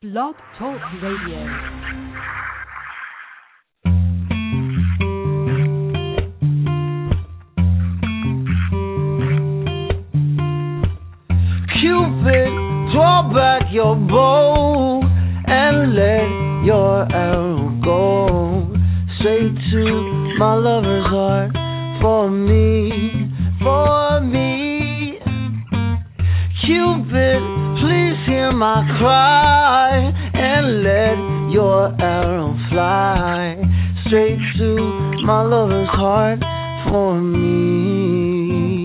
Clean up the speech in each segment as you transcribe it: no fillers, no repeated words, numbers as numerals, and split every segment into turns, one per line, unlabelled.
Blog Talk Radio.
Cupid, draw back your bow and let your arrow go straight to my lover's heart. For me, for me. Cupid, please hear my cry and let your arrow fly straight to my lover's heart. For me.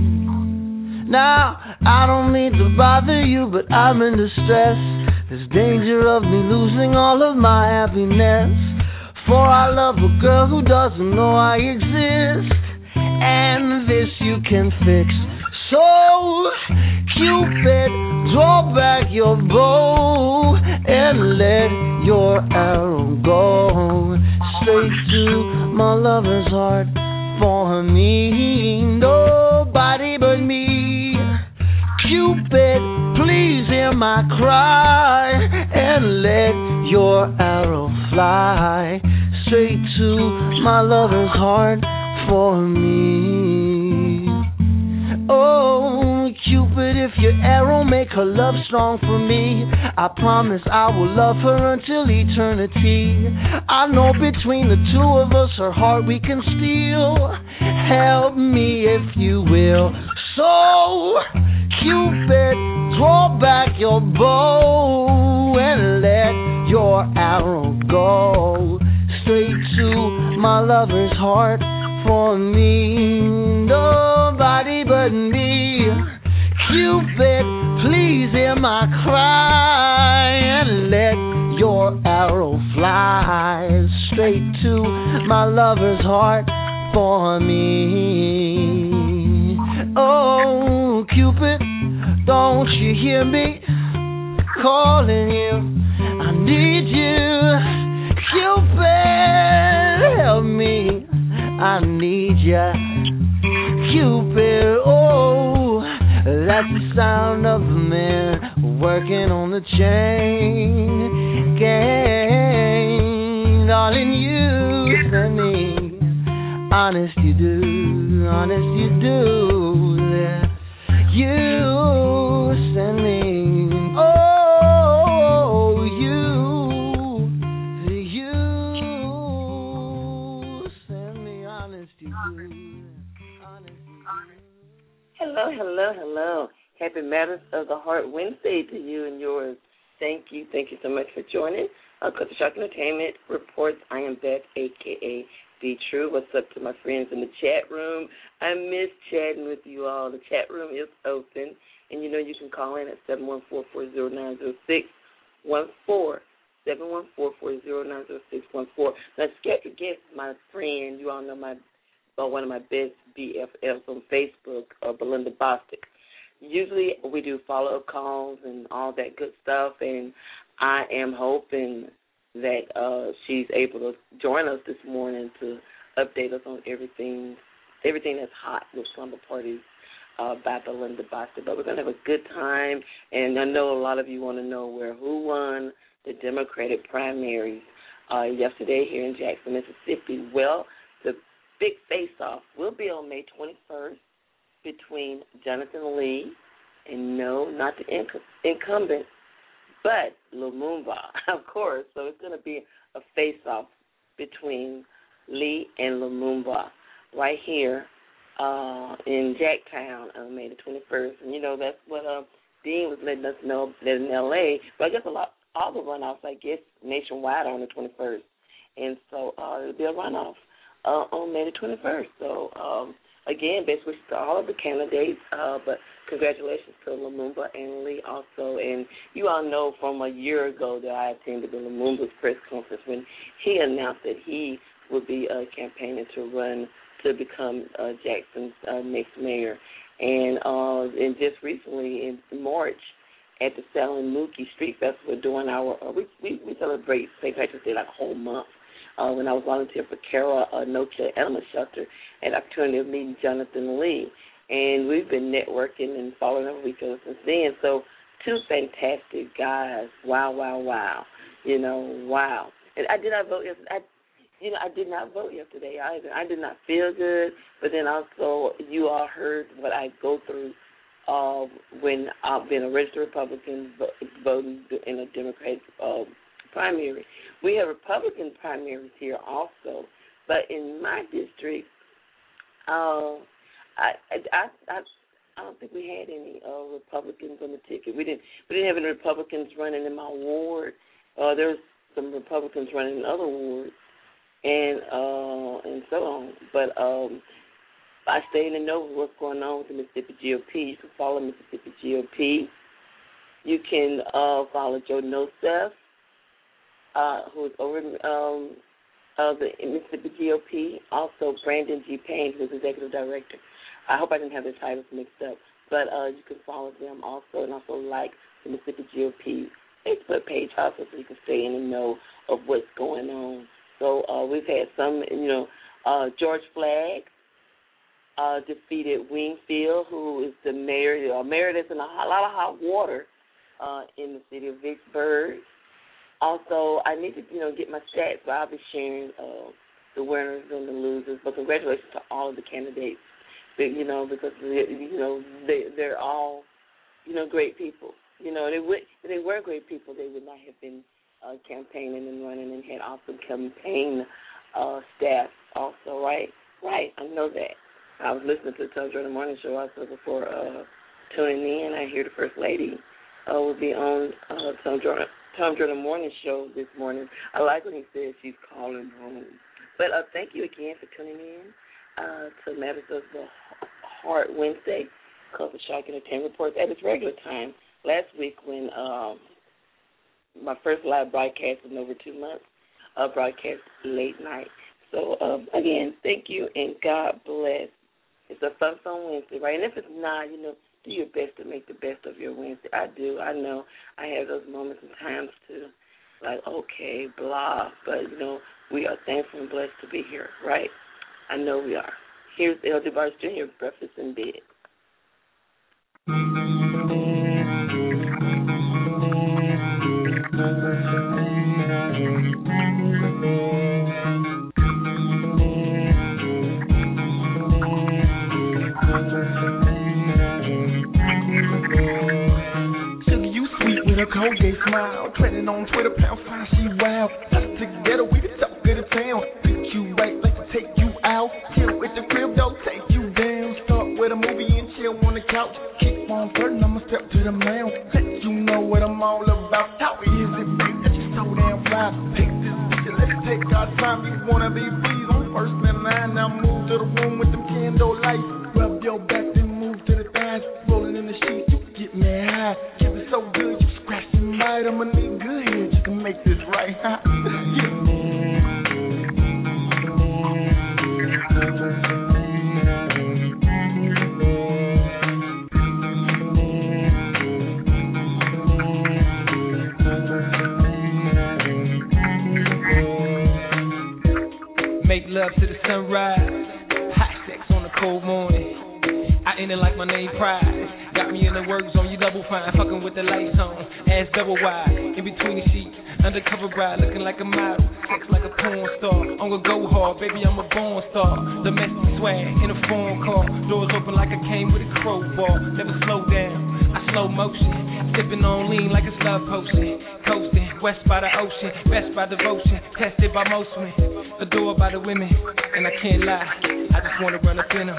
Now, I don't mean to bother you, but I'm in distress. There's danger of me losing all of my happiness. For I love a girl who doesn't know I exist, and this you can fix. So, Cupid, draw back your bow and let your arrow go straight to my lover's heart. For me, nobody but me. Cupid, please hear my cry and let your arrow fly straight to my lover's heart. For me. Oh, Cupid, if your arrow make her love strong for me, I promise I will love her until eternity. I know between the two of us her heart we can steal. Help me if you will. So, Cupid, draw back your bow and let your arrow go straight to my lover's heart. For me, nobody but me. Cupid, please hear my cry and let your arrow fly straight to my lover's heart. For me. Oh, Cupid, don't you hear me calling you? I need you. Cupid, help me. I need ya. Cupid, oh, that's the sound of a man working on the chain gang. Darling, you send me. Honest you do, honest you do. Yeah. You send me. Oh, you send me. Honest you do, honest you do.
Hello, hello, hello. Happy Matters of the Heart Wednesday to you and yours. Thank you so much for joining. Culture Shock Entertainment reports. I am Beth, a.k.a. Be True. What's up to my friends in the chat room? I miss chatting with you all. The chat room is open, and you know you can call in at 714-409-0614, 714-409-0614. Now, scheduled guest, my friend, you all know one of my best BFFs on Facebook, Belinda Bostic. Usually we do follow-up calls and all that good stuff, and I am hoping that she's able to join us this morning to update us on everything that's hot with slumber parties by Belinda Bostic. But we're going to have a good time, and I know a lot of you want to know who won the Democratic primaries yesterday here in Jackson, Mississippi. Well, the big face-off will be on May 21st between Jonathan Lee and no, not the incumbent, but Lumumba, of course. So it's going to be a face-off between Lee and Lumumba right here in Jacktown on May the 21st. And, you know, that's what Dean was letting us know that in L.A. But I guess all the runoffs, I guess, nationwide are on the 21st. And so it'll be a runoff on May the 21st. So, again, best wishes to all of the candidates, but congratulations to Lumumba and Lee also. And you all know from a year ago that I attended the Lumumba's press conference when he announced that he would be campaigning to run to become Jackson's next mayor. And just recently in March at the Sally Mookie Street Festival during our we celebrate St. Patrick's Day like a whole month. When I was volunteering for Kara No-Kill Animal Shelter, I had the opportunity of meeting Jonathan Lee. And we've been networking and following up with each other since then. So two fantastic guys. Wow, wow, wow. You know, wow. And I did not vote yesterday. I did not vote yesterday either. I did not feel good, but then also you all heard what I go through when I've been a registered Republican voting in a Democratic primary. We have Republican primaries here also, but in my district, I don't think we had any Republicans on the ticket. We didn't have any Republicans running in my ward. There was some Republicans running in other wards, and so on. But I stay in the know of what's going on with the Mississippi GOP. You can follow Mississippi GOP. You can follow Joe Nosef, who's over the Mississippi GOP. Also, Brandon G. Payne, who's executive director. I hope I didn't have the titles mixed up. But you can follow them also, and also like the Mississippi GOP Facebook page also, so you can stay in the know of what's going on. So we've had some, George Flagg defeated Wingfield, who is the mayor. Mayor that's in a lot of hot water in the city of Vicksburg. Also, I need to, get my stats, but I'll be sharing the winners and the losers. But congratulations to all of the candidates, because they're all, great people. If they were great people, they would not have been campaigning and running and had awesome campaign staff also, right? Right, I know that. I was listening to the Tom Jordan Morning Show also before tuning in. I hear the First Lady will be on Tom Jordan Morning Show this morning. I like when he said she's calling home. But thank you again for tuning in to Matters of the Heart Wednesday, Culture Shock Entertainment Reports at its regular time. Last week when my first live broadcast in over 2 months, broadcast late night. So, again, thank you and God bless. It's a fun Wednesday, right? And if it's not, do your best to make the best of your Wednesday. I do. I know I have those moments and times to, okay, blah. But, we are thankful and blessed to be here, right? I know we are. Here's L. DeBarge Jr., Breakfast in Bed.
Colgate smile, trending on Twitter, pound sign, she wild. Us together, we the talk of the town. Pick you right, like to take you out. Chill with the crib, don't take you down. Start with a movie and chill on the couch. Keep on flirting, I'ma step to the mound. Let you know what I'm all about. How is it, babe, that you so damn fly? Take this bitch and let's take our time. You wanna be free on first and line. Now move to the room with the candle lights. Rub your back, then move to the thighs. Rolling in the sheets, you get me high. Give it so good, you scratching right. I'ma need good here just to make this right.
Make love to the sunrise, hot sex on a cold morning. I end it like my name Prize. Got me in the work zone, you double fine, fucking with the lights on, ass double wide, in between the sheets, undercover bride, looking like a model, sex like a porn star. I'm gonna go hard, baby, I'm a born star. Domestic swag in a phone call, doors open like I came with a crowbar. Never slow down, I slow motion, sipping on lean like a love potion, coasting west by the ocean, best by devotion, tested by most men, adored by the women, and I can't lie, I just wanna run up in them.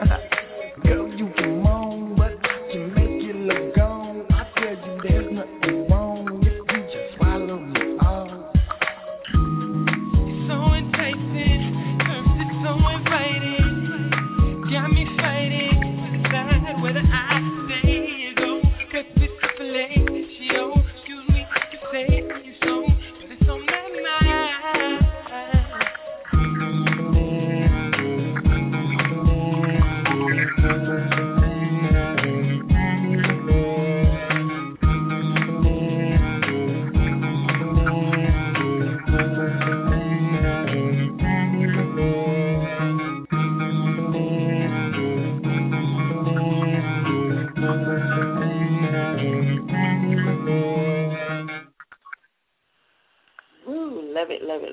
Girl, you can moan, but I can make you look gone. I tell you there's nothing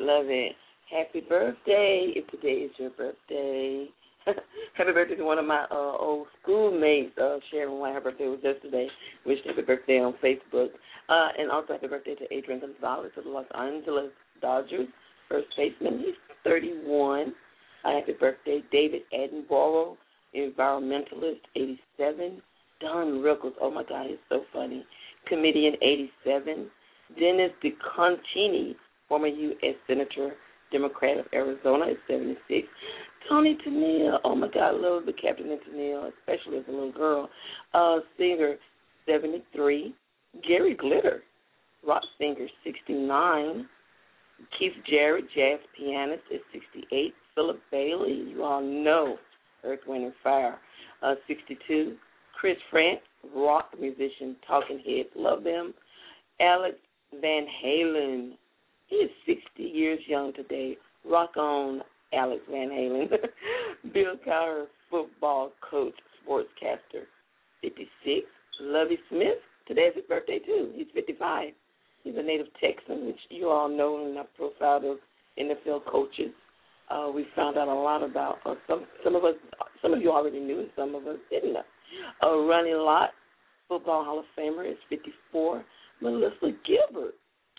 love it. Happy birthday if today is your birthday. Happy birthday to one of my old schoolmates, Sharon White. Her birthday was yesterday. Wish happy birthday on Facebook. And also happy birthday to Adrian Gonzalez of the Los Angeles Dodgers, first baseman. He's 31. Happy birthday, David Attenborough, environmentalist, 87. Don Rickles, oh my God, he's so funny. Comedian, 87. Dennis DeConcini, former U.S. Senator, Democrat of Arizona, is 76. Tony Tennille, oh my God, I love the Captain and Tennille, especially as a little girl. Singer, 73. Gary Glitter, rock singer, 69. Keith Jarrett, jazz pianist, is 68. Philip Bailey, you all know, Earth, Wind, and Fire, 62. Chris France, rock musician, Talking Heads, love them. Alex Van Halen, he is 60 years young today. Rock on, Alex Van Halen. Bill Cowher, football coach, sportscaster, 56. Lovie Smith, today's his birthday too. He's 55. He's a native Texan, which you all know in our profile of NFL coaches. We found out a lot about some of you already knew, and some of us didn't know. Ronnie Lott, football Hall of Famer, is 54. Melissa Gilbert,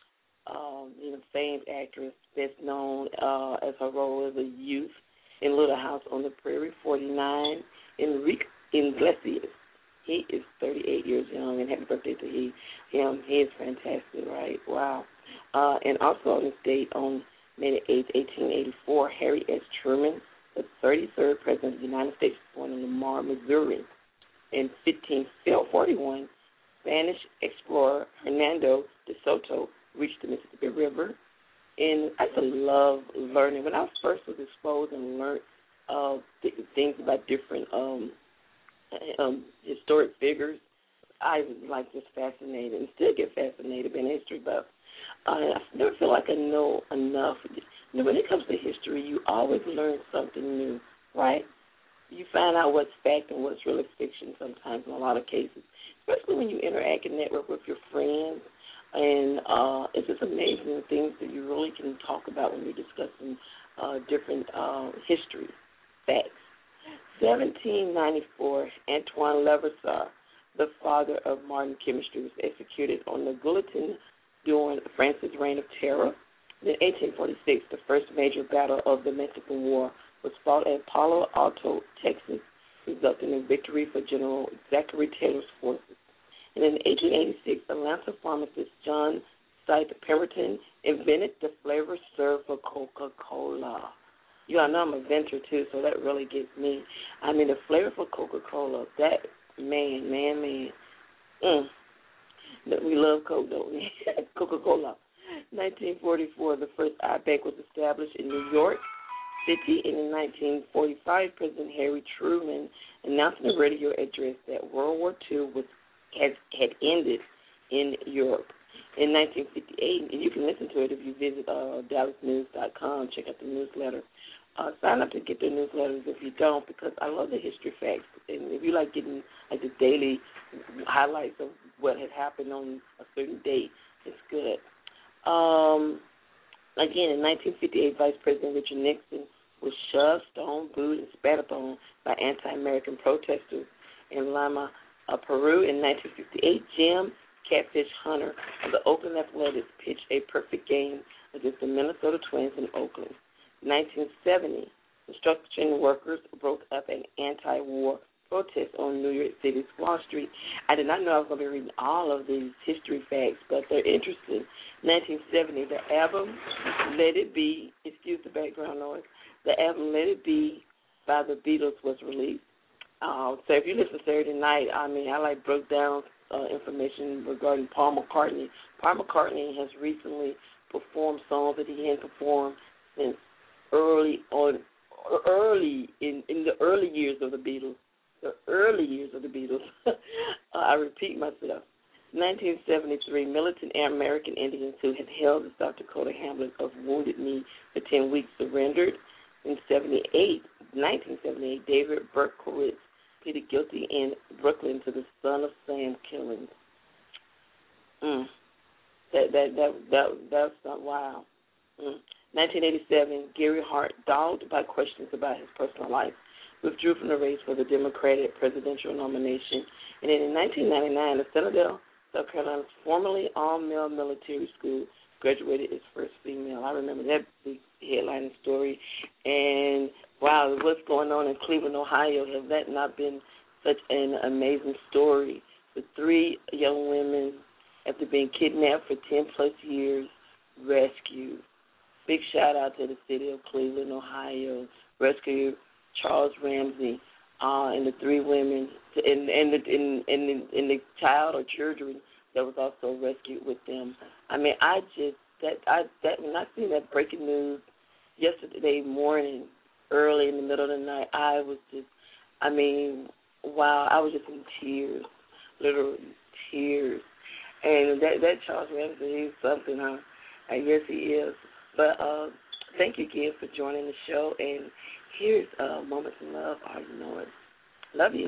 famed actress, best known as her role as a youth in Little House on the Prairie, 49. Enrique Iglesias, he is 38 years young, and happy birthday to him. He is fantastic, right? Wow. And also on this date, on May 8, 1884, Harry S. Truman, the 33rd President of the United States, was born in Lamar, Missouri. In 1541, Spanish explorer Hernando de Soto reached the Mississippi River. And I just love learning. When I first was exposed and learned things about different historic figures, I was just fascinated and still get fascinated being a history buff. I never feel like I know enough. When it comes to history, you always learn something new, right? You find out what's fact and what's really fiction sometimes in a lot of cases, especially when you interact and network with your friends. And it's just amazing the things that you really can talk about when you're discussing different history facts. 1794, Antoine Levasseur, the father of modern chemistry, was executed on the guillotine during France's reign of terror. In 1846, the first major battle of the Mexican War was fought at Palo Alto, Texas, resulting in victory for General Zachary Taylor's forces. And in 1886, Atlanta pharmacist John Scythe Pemberton invented the flavor served for Coca-Cola. You all know I'm a venture, too, so that really gets me. I mean, the flavor for Coca-Cola, that, man. We love Coke, don't we? Coca-Cola. 1944, the first IBEC was established in New York City. And in 1945, President Harry Truman announced in a radio address that World War II had ended in Europe. In 1958, and you can listen to it if you visit DallasNews.com, check out the newsletter. Sign up to get their newsletters if you don't, because I love the history facts. And if you like getting the daily highlights of what had happened on a certain date, it's good. Again, in 1958, Vice President Richard Nixon was shoved, stoned, booed, and spat upon by anti-American protesters in Lima, Peru. In 1958, Jim Catfish Hunter of the Oakland Athletics pitched a perfect game against the Minnesota Twins in Oakland. 1970, construction workers broke up an anti-war protest on New York City's Wall Street. I did not know I was going to be reading all of these history facts, but they're interesting. 1970, the album Let It Be, excuse the background noise, the album Let It Be by the Beatles was released. So if you listen Saturday night, I broke down information regarding Paul McCartney. Paul McCartney has recently performed songs that he hadn't performed since early in the early years of the Beatles. The early years of the Beatles. I repeat myself. 1973, militant American Indians who had held the South Dakota hamlet of Wounded Knee for 10 weeks surrendered. In 1978, David Berkowitz pleaded guilty in Brooklyn to the Son of Sam killings. That's not wow. 1987, Gary Hart, dogged by questions about his personal life, withdrew from the race for the Democratic presidential nomination. And then in 1999, the Citadel, South Carolina's formerly all-male military school, graduated its first female. I remember that big headlining story. And, wow, what's going on in Cleveland, Ohio? Has that not been such an amazing story? With 3 young women, after being kidnapped for 10-plus years, rescued. Big shout-out to the city of Cleveland, Ohio. Rescued Charles Ramsey and the 3 women, and the child or children that was also rescued with them. I mean, when I seen that breaking news yesterday morning, early in the middle of the night, I was just, wow, I was just in tears, literally tears. And that Charles Ramsey, he's something, huh? I guess he is. But thank you again for joining the show. And here's Moments in Love. I already know it. Love you.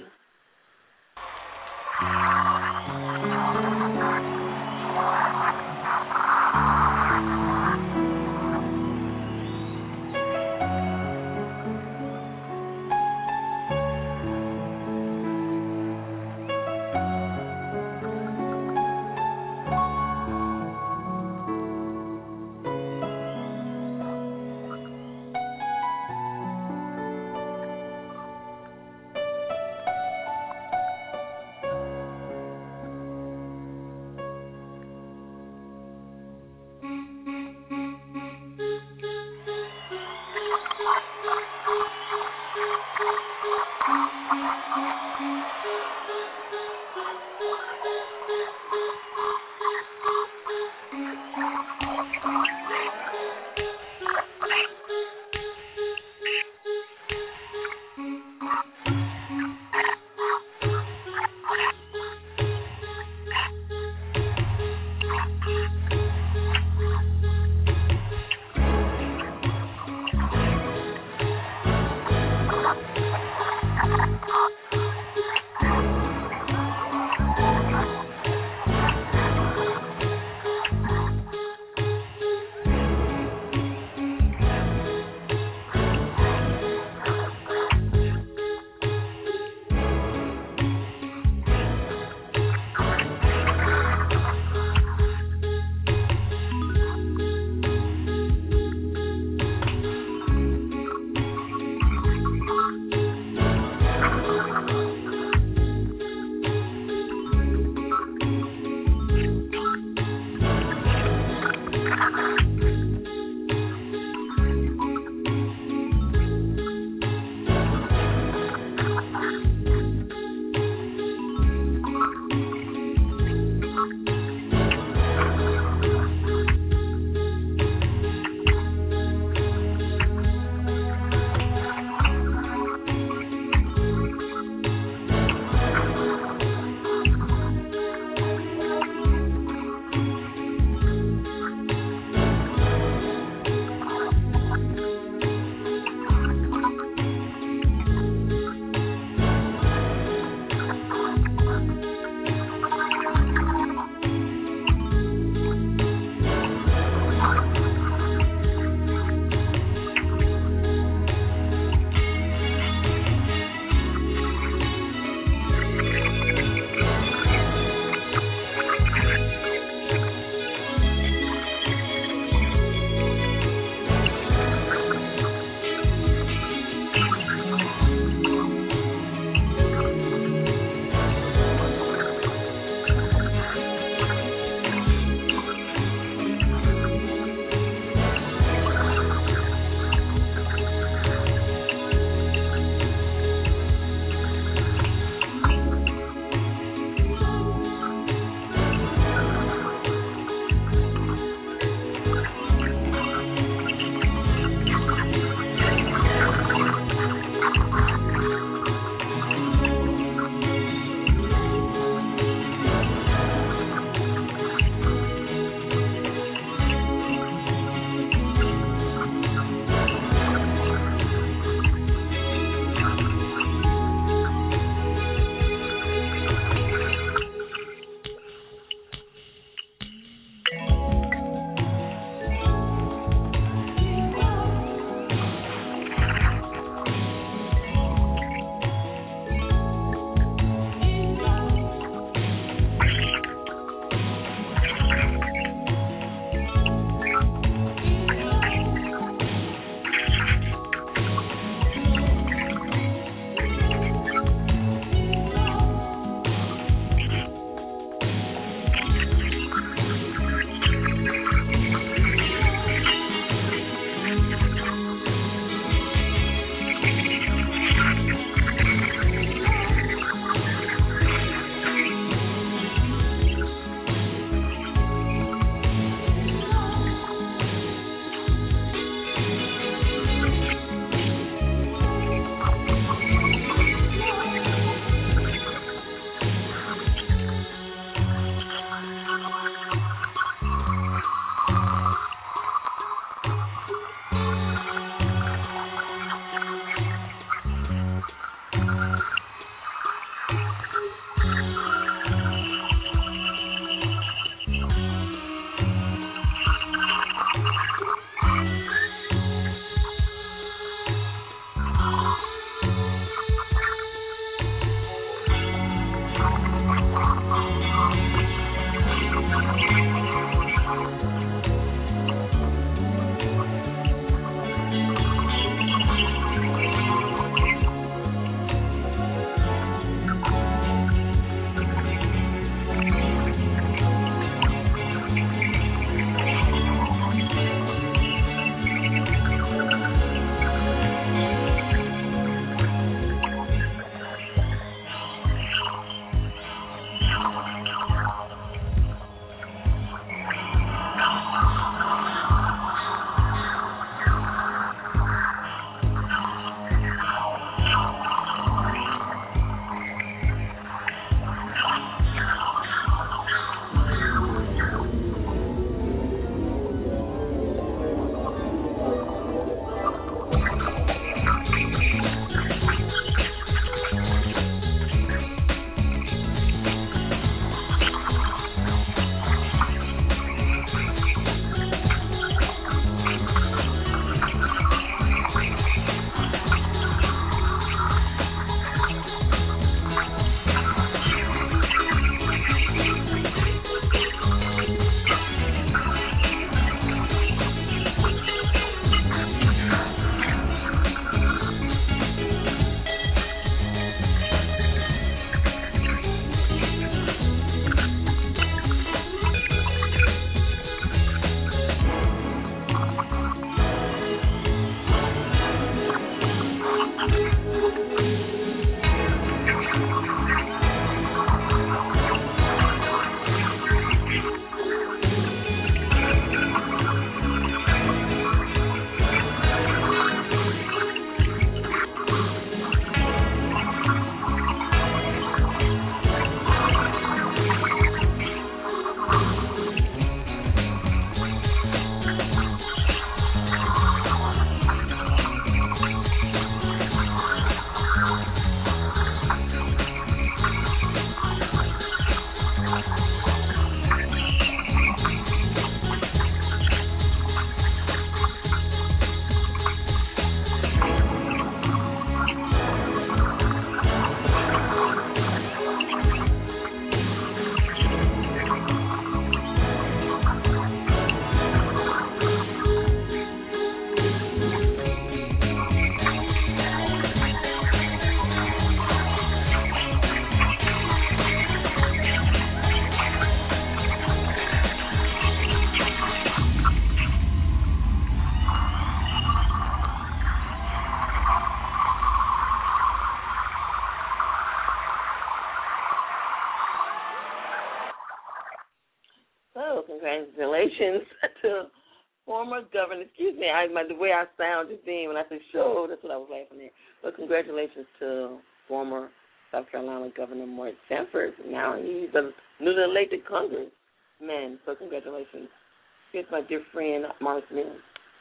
So, congratulations to former governor. Excuse me, the way I sound just then when I said show, that's what I was laughing at. But congratulations to former South Carolina Governor Mark Sanford. Now he's a newly elected congressman. So, congratulations. Here's my dear friend, Morris Mills.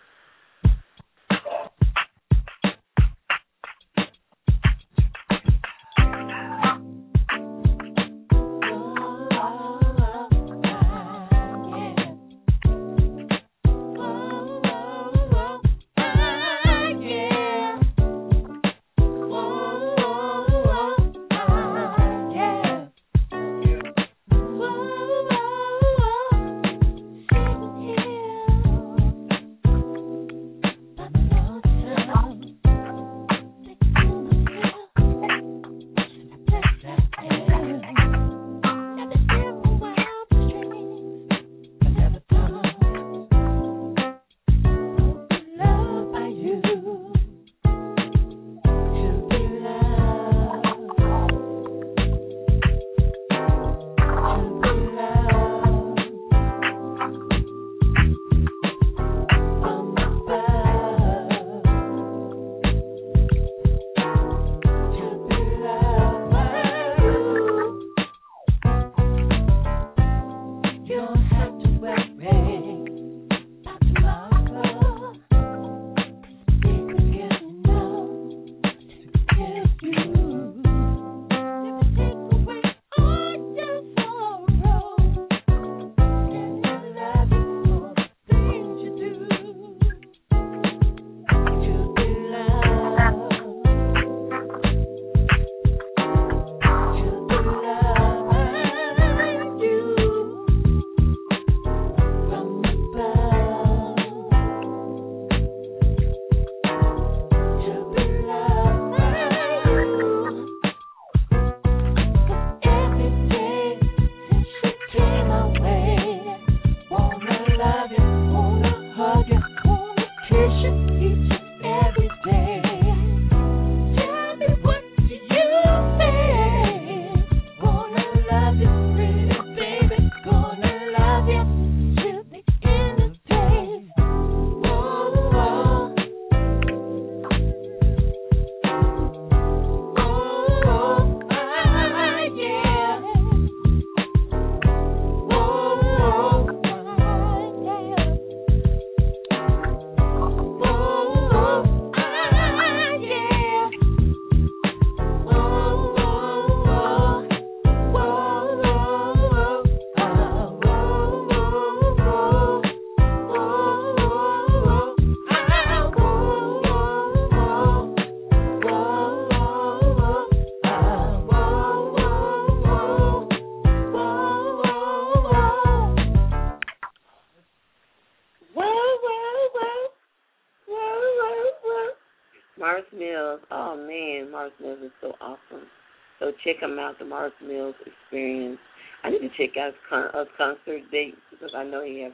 Morris Mills. Oh, man, Morris Mills is so awesome. So check him out, the Morris Mills Experience. I need to check out his concert dates because I know he has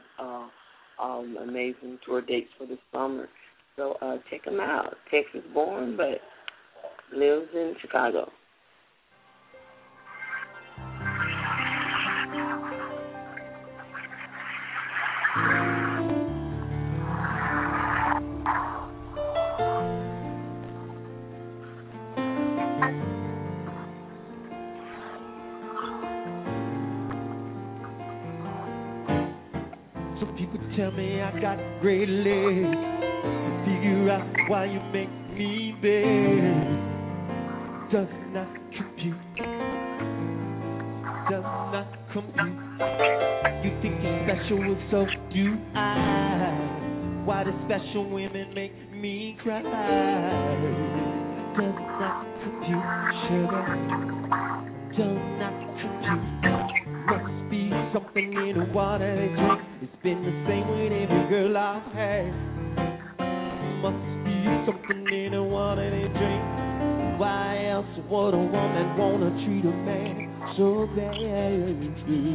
amazing tour dates for this summer. So check him out. Texas born, but lives in Chicago.
Some people tell me I got great legs. Figure out why you make me beg. Does not compute. Does not compute. You think you're special, well, so do I. Why do special women make me cry? Does not compute, sugar. Does not compute. Must be something in the water they drink. It's been the same with every girl I've had. Must be something in the water they drink. Why else would a woman wanna treat a man so bad?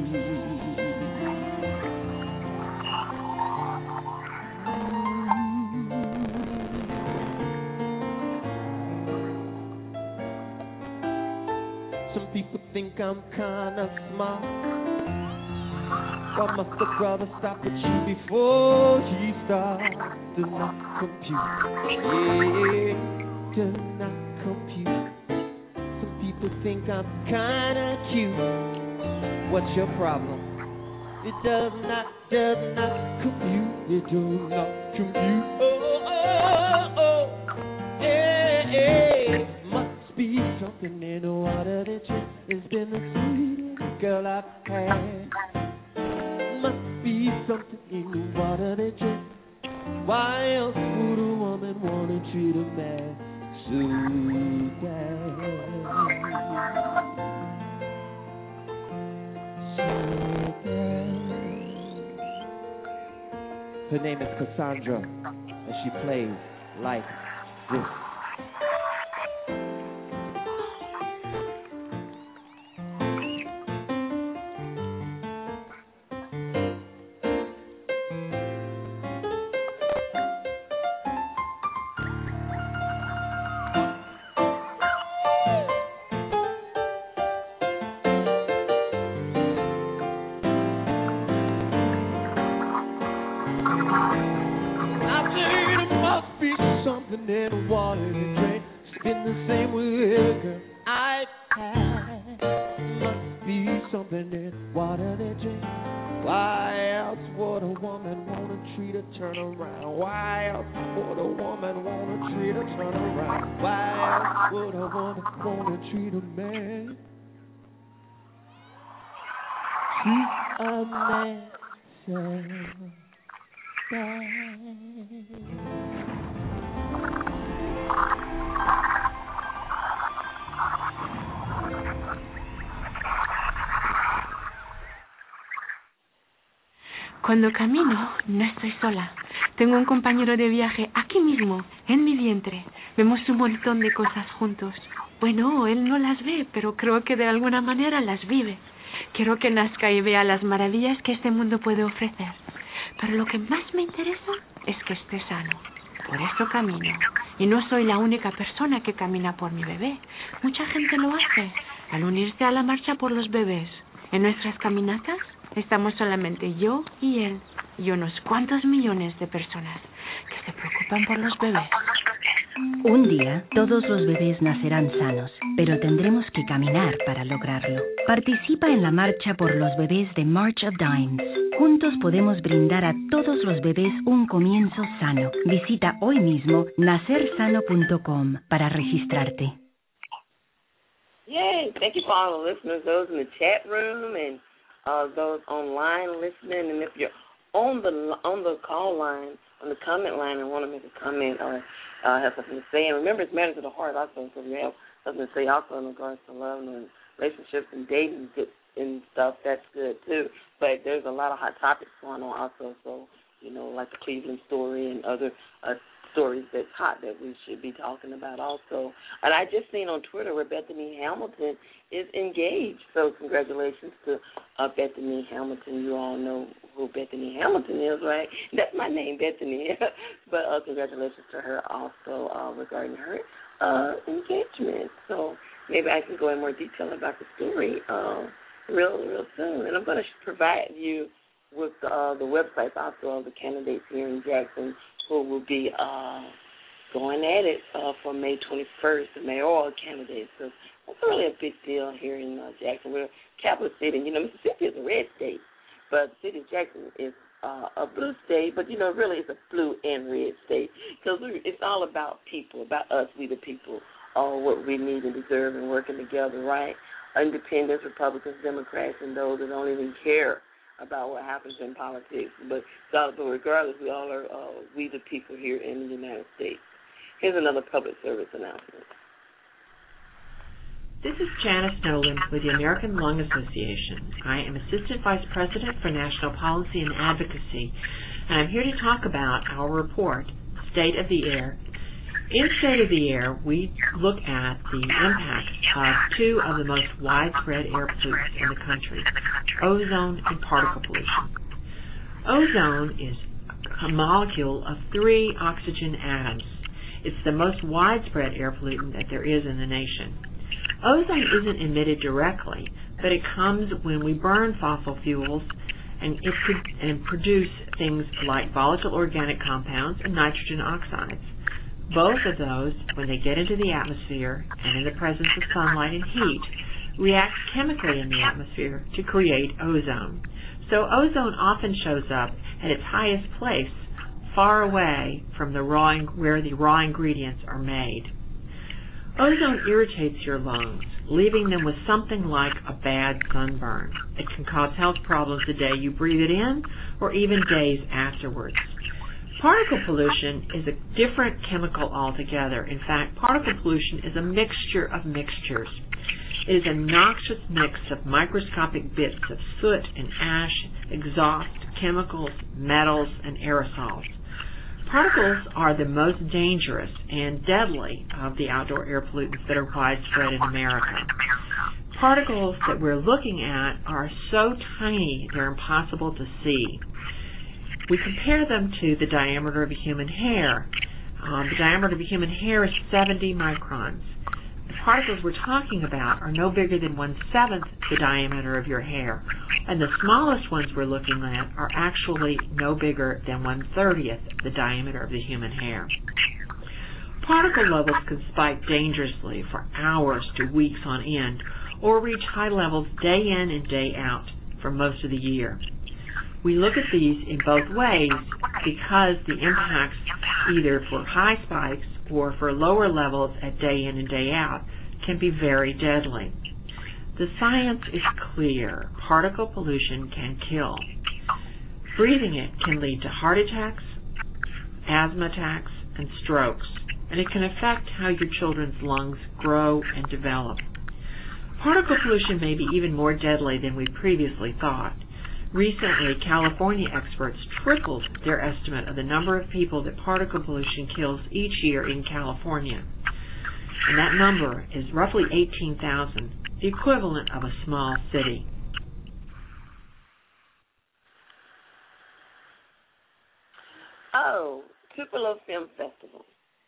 Some people think I'm kinda smart. Why must a brother stop at you before he starts? Do not compute, yeah, do not compute. Some people think I'm kinda cute. What's your problem? It does not compute. It does not compute. Oh, yeah. Must be something in the water that drink. It's been the sweetest girl I've had. Must be something in the water they drink. Why else would a woman wanna treat a man so bad? So bad. Her name is Cassandra, and she plays like this. In the water to drink. It's been the same with every girl I've had. Must be something in water to drink. Why else would a woman wanna treat her turn around? Why else would a woman wanna treat her turn around? Why else would a woman wanna treat a man? Treat a man so bad.
Cuando camino, no estoy sola. Tengo un compañero de viaje aquí mismo, en mi vientre. Vemos un montón de cosas juntos. Bueno, él no las ve, pero creo que de alguna manera las vive. Quiero que nazca y vea las maravillas que este mundo puede ofrecer. Pero lo que más me interesa es que esté sano. Por eso camino. Y no soy la única persona que camina por mi bebé. Mucha gente lo hace al unirse a la marcha por los bebés. En nuestras caminatas estamos solamente yo y él y unos cuantos millones de personas que se preocupan por los bebés.
Un día todos los bebés nacerán sanos, pero tendremos que caminar para lograrlo. Participa en la marcha por los bebés de March of Dimes. Juntos podemos brindar a todos los bebés un comienzo sano. Visita hoy mismo nacersano.com para registrarte.
Yay! Thank you for all the listeners, those in the chat room and those online listening. And if you're on the call line, on the comment line, and want to make a comment or have something to say, and remember, it's matters of the heart also. So if you have something to say also in regards to love and relationships and dating and stuff, that's good too. But there's a lot of hot topics going on also. So like the Cleveland story and other stories that's hot that we should be talking about also. And I just seen on Twitter where Bethany Hamilton is engaged. So congratulations to Bethany Hamilton. You all know who Bethany Hamilton is, right? That's my name, Bethany. But congratulations to her also regarding her engagement. So maybe I can go in more detail about the story real soon. And I'm going to provide you with the websites also of the candidates here in Jackson who will be going at it for May 21st, the mayoral candidates. So that's really a big deal here in Jackson. We're a capital city. You know, Mississippi is a red state, but the city of Jackson is a blue state, but, you know, really it's a blue and red state because it's all about people, about us, we the people, all what we need and deserve and working together, right? Independents, Republicans, Democrats, and those that don't even care about what happens in politics. But regardless, we all are we the people here in the United States. Here's another public service announcement.
This is Janice Nolan with the American Lung Association. I am Assistant Vice President for National Policy and Advocacy, and I'm here to talk about our report, State of the Air. In State of the Air, we look at the impact of two of the most widespread air pollutants in the country, ozone and particle pollution. Ozone is a molecule of 3 oxygen atoms. It's the most widespread air pollutant that there is in the nation. Ozone isn't emitted directly, but it comes when we burn fossil fuels and produce things like volatile organic compounds and nitrogen oxides. Both of those, when they get into the atmosphere and in the presence of sunlight and heat, react chemically in the atmosphere to create ozone. So ozone often shows up at its highest place, far away from where the raw ingredients are made. Ozone irritates your lungs, leaving them with something like a bad sunburn. It can cause health problems the day you breathe it in or even days afterwards. Particle pollution is a different chemical altogether. In fact, particle pollution is a mixture of mixtures. It is a noxious mix of microscopic bits of soot and ash, exhaust, chemicals, metals, and aerosols. Particles are the most dangerous and deadly of the outdoor air pollutants that are widespread in America. Particles that we're looking at are so tiny they're impossible to see. We compare them to the diameter of a human hair. The diameter of a human hair is 70 microns. The particles we're talking about are no bigger than 1/7 the diameter of your hair, and the smallest ones we're looking at are actually no bigger than 1/30 the diameter of the human hair. Particle levels can spike dangerously for hours to weeks on end, or reach high levels day in and day out for most of the year. We look at these in both ways because the impacts, either for high spikes or for lower levels at day in and day out, can be very deadly. The science is clear. Particle pollution can kill. Breathing it can lead to heart attacks, asthma attacks, and strokes, and it can affect how your children's lungs grow and develop. Particle pollution may be even more deadly than we previously thought. Recently, California experts tripled their estimate of the number of people that particle pollution kills each year in California. And that number is roughly 18,000, the equivalent of a small city.
Oh, Tupelo Film Festival.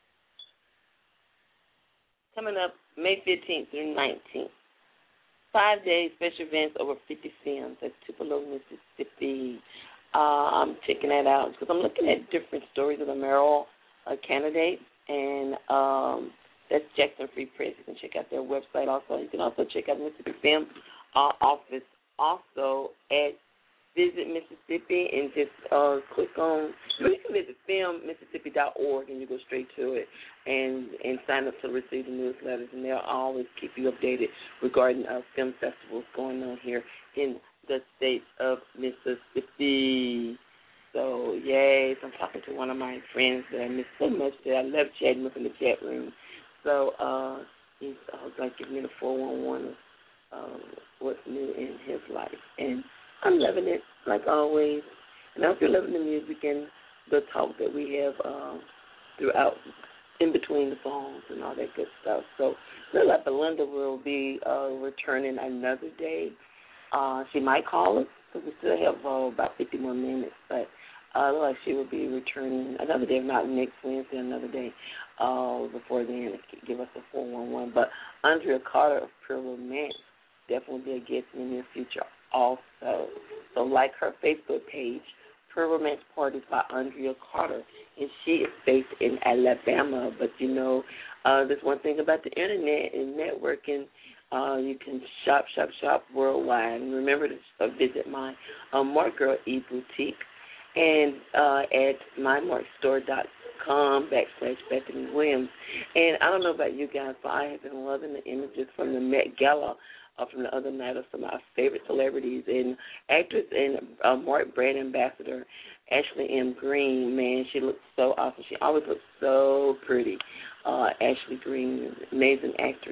Coming up May 15th through 19th. 5 days, special events, over 50 films at Tupelo, Mississippi. I'm checking that out because I'm looking at different stories of the mayoral candidates, and that's Jackson Free Press. You can check out their website also. You can also check out Mississippi Film office also at Visit Mississippi, and just click on, you can visit filmmississippi.org and you go straight to it and sign up to receive the newsletters, and they'll always keep you updated regarding film festivals going on here in the state of Mississippi. So, yay. So I'm talking to one of my friends that I miss so much that I love chatting with in the chat room. So he's like giving me the 411 of what's new in his life. And I'm loving it, like always. And I hope you're loving the music and the talk that we have throughout, in between the songs and all that good stuff. So, Lil Belinda will be returning another day. She might call us, because we still have about 50 more minutes. But Looked like she will be returning another day, if not next Wednesday, another day before then to give us a 411. But Andrea Carter of Pure Romance definitely be a guest in the near future also. So like her Facebook page, Pure Romance Parties by Andrea Carter, and she is based in Alabama. But you know, there's one thing about the internet and networking. You can shop worldwide. And remember to visit my Mark Girl e-boutique and at mymarkstore.com/Bethany Williams. And I don't know about you guys, but I have been loving the images from the Met Gala from the other night of some of my favorite celebrities. And actress and Mark brand ambassador Ashley M. Green, man, she looks so awesome. She always looks so pretty. Ashley Green, amazing actress.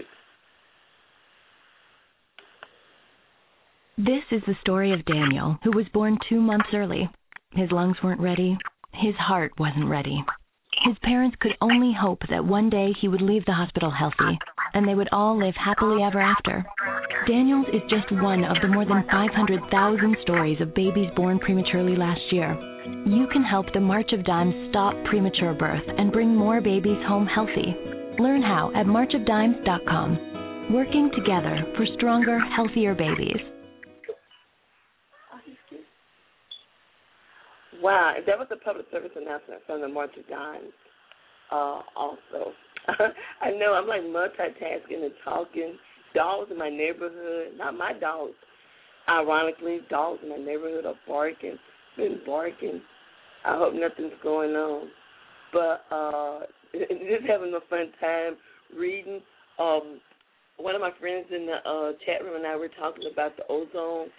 This is the story of Daniel, who was born 2 months early. His lungs weren't ready. His heart wasn't ready. His parents could only hope that one day he would leave the hospital healthy, and they would all live happily ever after. Daniel's is just one of the more than 500,000 stories of babies born prematurely last year. You can help the March of Dimes stop premature birth and bring more babies home healthy. Learn how at marchofdimes.com. Working together for stronger, healthier babies.
Wow, that was a public service announcement from the March of Dimes also. I know I'm like multitasking and talking. Dogs in my neighborhood, not my dogs. Ironically, dogs in my neighborhood are barking, been barking. I hope nothing's going on. But just having a fun time reading. One of my friends in the chat room and I were talking about the ozone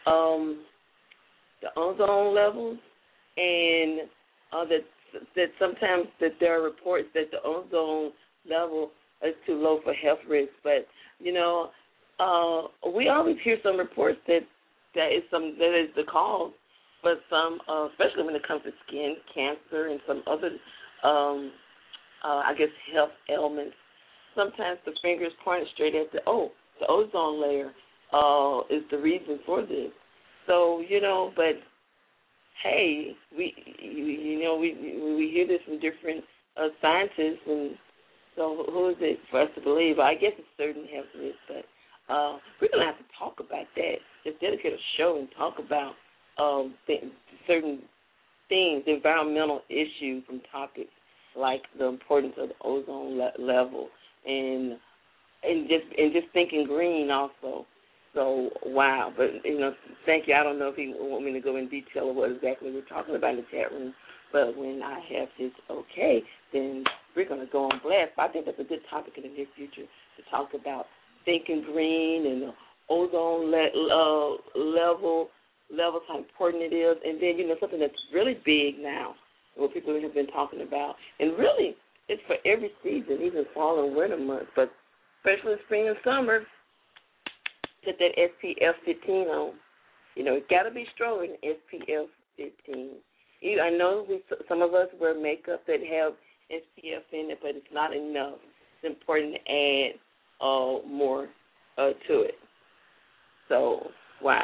levels. And that sometimes that there are reports that the ozone level is too low for health risks. But you know, we always hear some reports that is the cause. But some, especially when it comes to skin cancer and some other, I guess, health ailments, sometimes the fingers point straight at the ozone layer is the reason for this. So you know, but hey, we hear this from different scientists, and so who is it for us to believe? I guess it's certain health risks, but we're going to have to talk about that. Just dedicate a show and talk about certain things, environmental issues and topics like the importance of the ozone level and just thinking green also. So, wow. But, you know, thank you. I don't know if you want me to go in detail of what exactly we're talking about in the chat room, but when I have his okay, then we're going to go on blast. But I think that's a good topic in the near future to talk about thinking green and the ozone level, how important it is. And then, you know, something that's really big now, what people have been talking about. And really, it's for every season, even fall and winter months, but especially spring and summer. Put that SPF 15 on. You know, it's got to be strong in SPF 15. I know some of us wear makeup that have SPF in it, but it's not enough. It's important to add more to it. So, wow.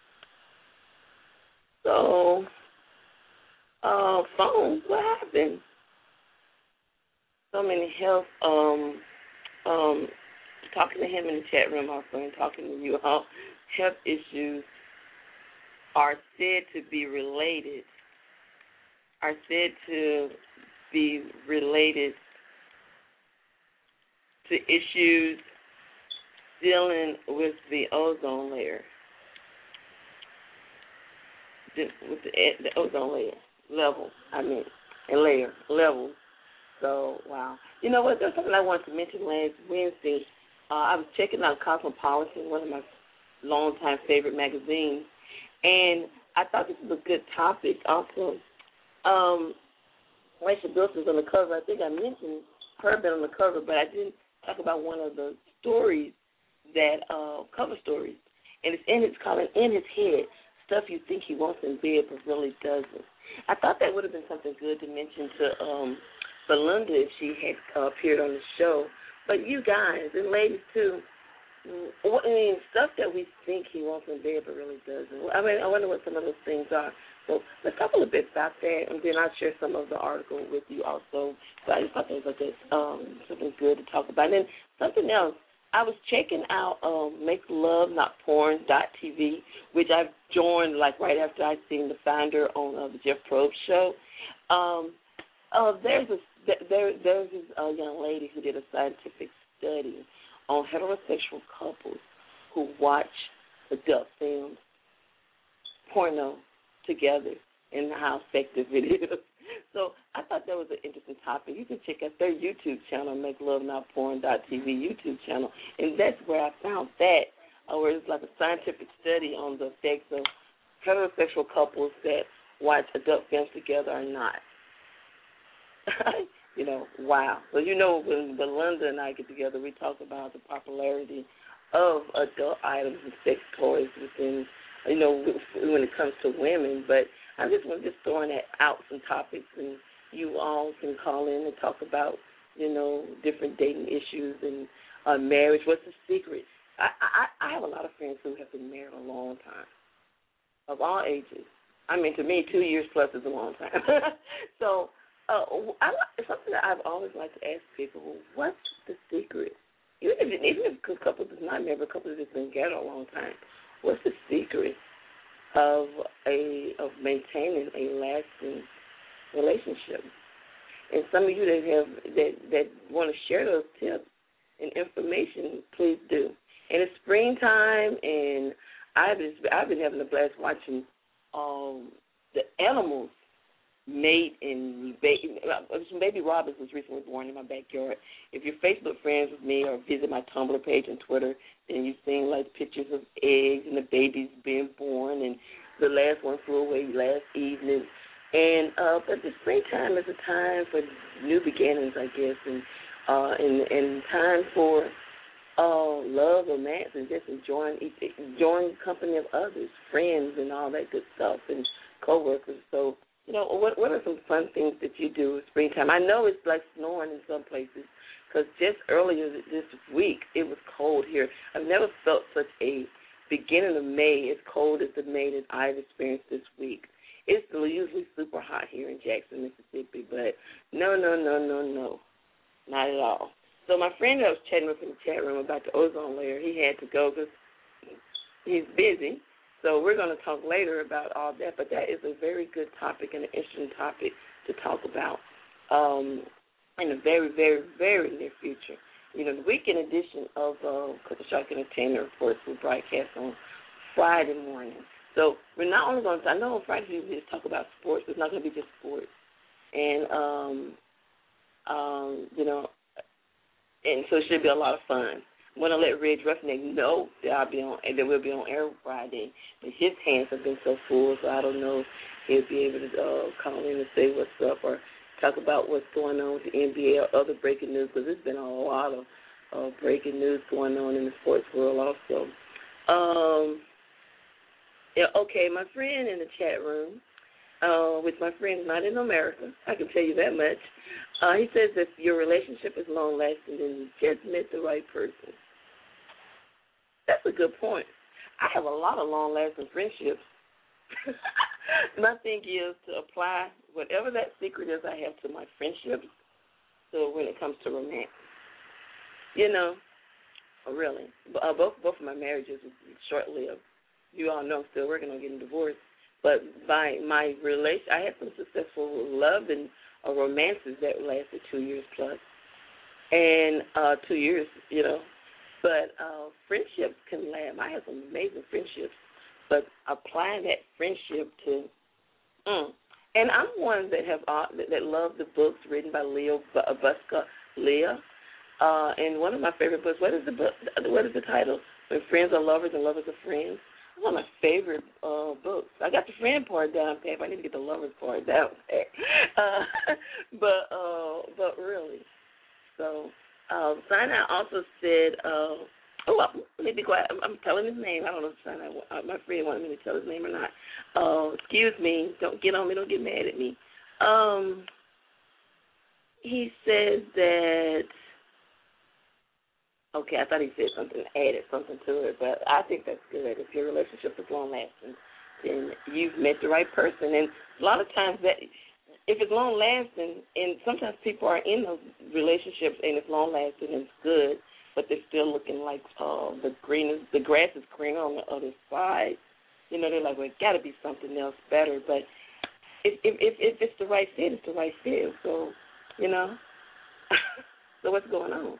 So, phones, what happened? So many health, talking to him in the chat room also and talking to you all, health issues are said to be related to issues dealing with the ozone layer. With the ozone layer level, level. So, wow. You know what, there's something I wanted to mention last Wednesday. I was checking out Cosmopolitan, one of my longtime favorite magazines, and I thought this was a good topic also. Rachel Bilson's on the cover. I think I mentioned her being on the cover, but I didn't talk about one of the stories that cover stories, and it's called In His Head, Stuff You Think He Wants in Bed But Really Doesn't. I thought that would have been something good to mention to Belinda if she had appeared on the show. But you guys and ladies too, stuff that we think he wants in bed but really doesn't. I mean, I wonder what some of those things are. So let's talk a little bit about that, and then I'll share some of the article with you also. So I just thought that was like something good to talk about. And then something else, I was checking out MakeLoveNotPorn.tv, which I've joined like right after I seen the founder on the Jeff Probst show. There's this young lady who did a scientific study on heterosexual couples who watch adult films, porno, together, and how effective it is. So I thought that was an interesting topic. You can check out their YouTube channel, MakeLoveNotPorn.tv YouTube channel, and that's where I found that, where it's like a scientific study on the effects of heterosexual couples that watch adult films together or not. Wow. So when Belinda and I get together, we talk about the popularity of adult items and sex toys within, when it comes to women. But I'm just throwing out some topics, and you all can call in and talk about, different dating issues and marriage. What's the secret? I have a lot of friends who have been married a long time, of all ages. I mean, to me, 2 years plus is a long time. So something that I've always liked to ask people, what's the secret? Even if a couple does not marry, a couple that's been together a long time, what's the secret of maintaining a lasting relationship? And some of you that want to share those tips and information, please do. And it's springtime, and I've been having a blast watching the animals mate and baby robins was recently born in my backyard. If you're Facebook friends with me or visit my Tumblr page and Twitter, then you've seen like pictures of eggs and the babies being born, and the last one flew away last evening. And but the springtime is a time for new beginnings, I guess, and time for love, romance, and just enjoying the company of others, friends, and all that good stuff, and coworkers. So, what are some fun things that you do in springtime? I know it's like snowing in some places, because just earlier this week it was cold here. I've never felt such a beginning of May as cold as the May that I've experienced this week. It's usually super hot here in Jackson, Mississippi, but no, not at all. So my friend that I was chatting with in the chat room about the ozone layer, he had to go because he's busy. So we're going to talk later about all that, but that is a very good topic and an interesting topic to talk about in the very, very, very near future. The weekend edition of Culture Shock Entertainment Reports will broadcast on Friday morning. So we're not only going to, I know on Friday we just talk about sports, but it's not going to be just sports. And, and so it should be a lot of fun. I'm going to let Reg Roughneck know that we'll be on air Friday, but his hands have been so full, so I don't know if he'll be able to call in and say what's up or talk about what's going on with the NBA or other breaking news, because there's been a lot of breaking news going on in the sports world also. Okay, my friend in the chat room, with my friends not in America, I can tell you that much. He says if your relationship is long-lasting, then you just met the right person. That's a good point. I have a lot of long-lasting friendships. My thing is to apply whatever that secret is I have to my friendships, so when it comes to romance. Really. Both of my marriages were short-lived. You all know I'm still working on getting divorced. But by my relation, I had some successful love and romances that lasted 2 years plus. And 2 years, But friendships can last. I have some amazing friendships. But applying that friendship to, and I'm one that that love the books written by Leo Busca, Leah. And one of my favorite books. What is the book? What is the title? When Friends Are Lovers and Lovers Are Friends. One of my favorite books. I got the friend part down pat. I need to get the lovers part down pat. But really. So Sinai also said, let me be quiet. I'm telling his name. I don't know if Sinai, my friend wanted me to tell his name or not. Excuse me. Don't get on me. Don't get mad at me. He says that. Okay, I thought he said something, added something to it, but I think that's good. If your relationship is long-lasting, then you've met the right person. And a lot of times that, if it's long-lasting, and sometimes people are in those relationships and it's long-lasting and it's good, but they're still looking like the grass is greener on the other side. You know, they're like, well, it got to be something else better. But if it's the right fit, it's the right fit. So, you know, so what's going on?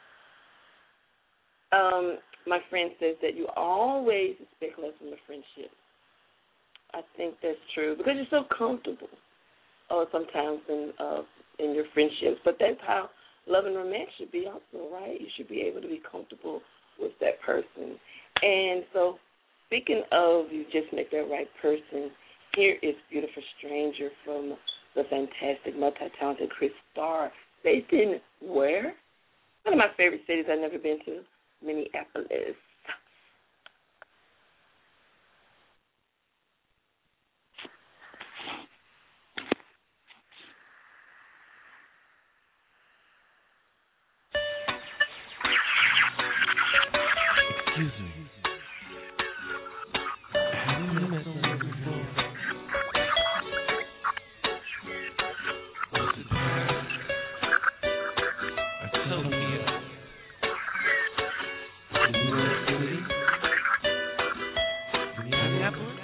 My friend says that you always expect less from the friendship. I think that's true because you're so comfortable. Sometimes in your friendships, but that's how love and romance should be also, right? You should be able to be comfortable with that person. And so, speaking of you just make that right person, here is Beautiful Stranger from the fantastic, multi-talented Chris Starr, based in where? One of my favorite cities I've never been to, Minneapolis.
Excuse me. Have you met someone before? Was it Paris? Or Tokyo? New York City? Minneapolis?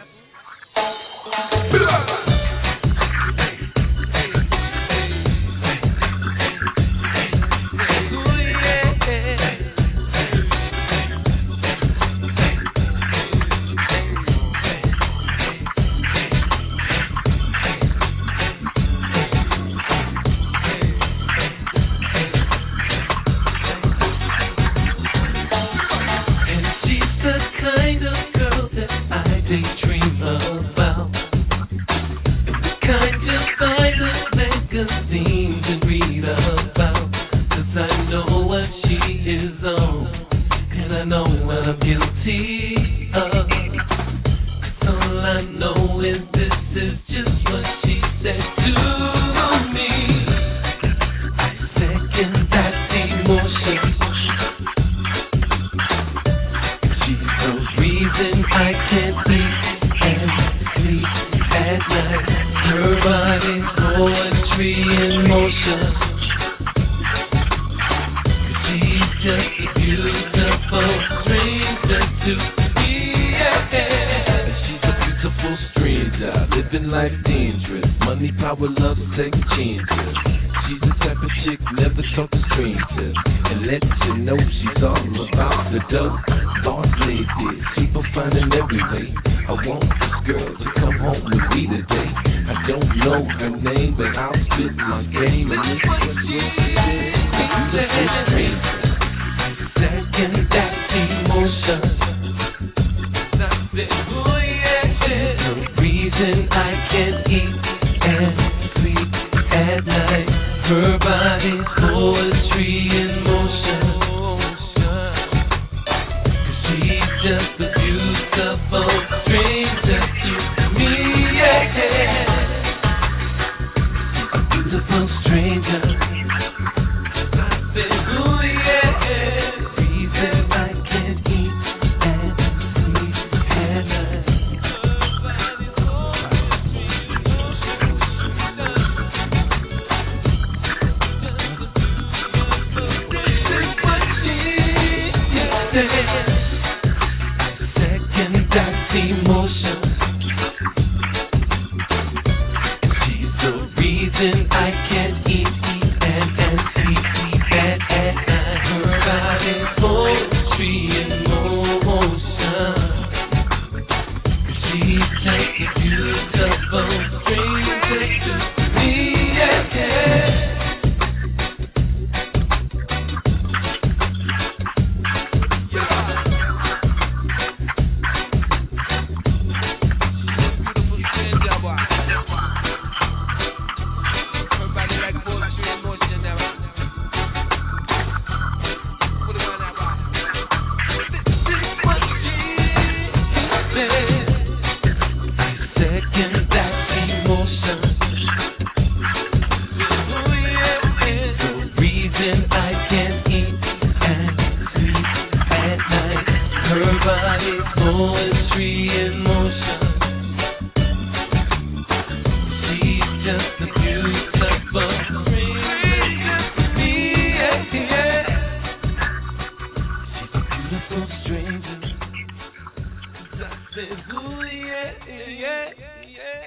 stranger. Just says, ooh, yeah, yeah, yeah.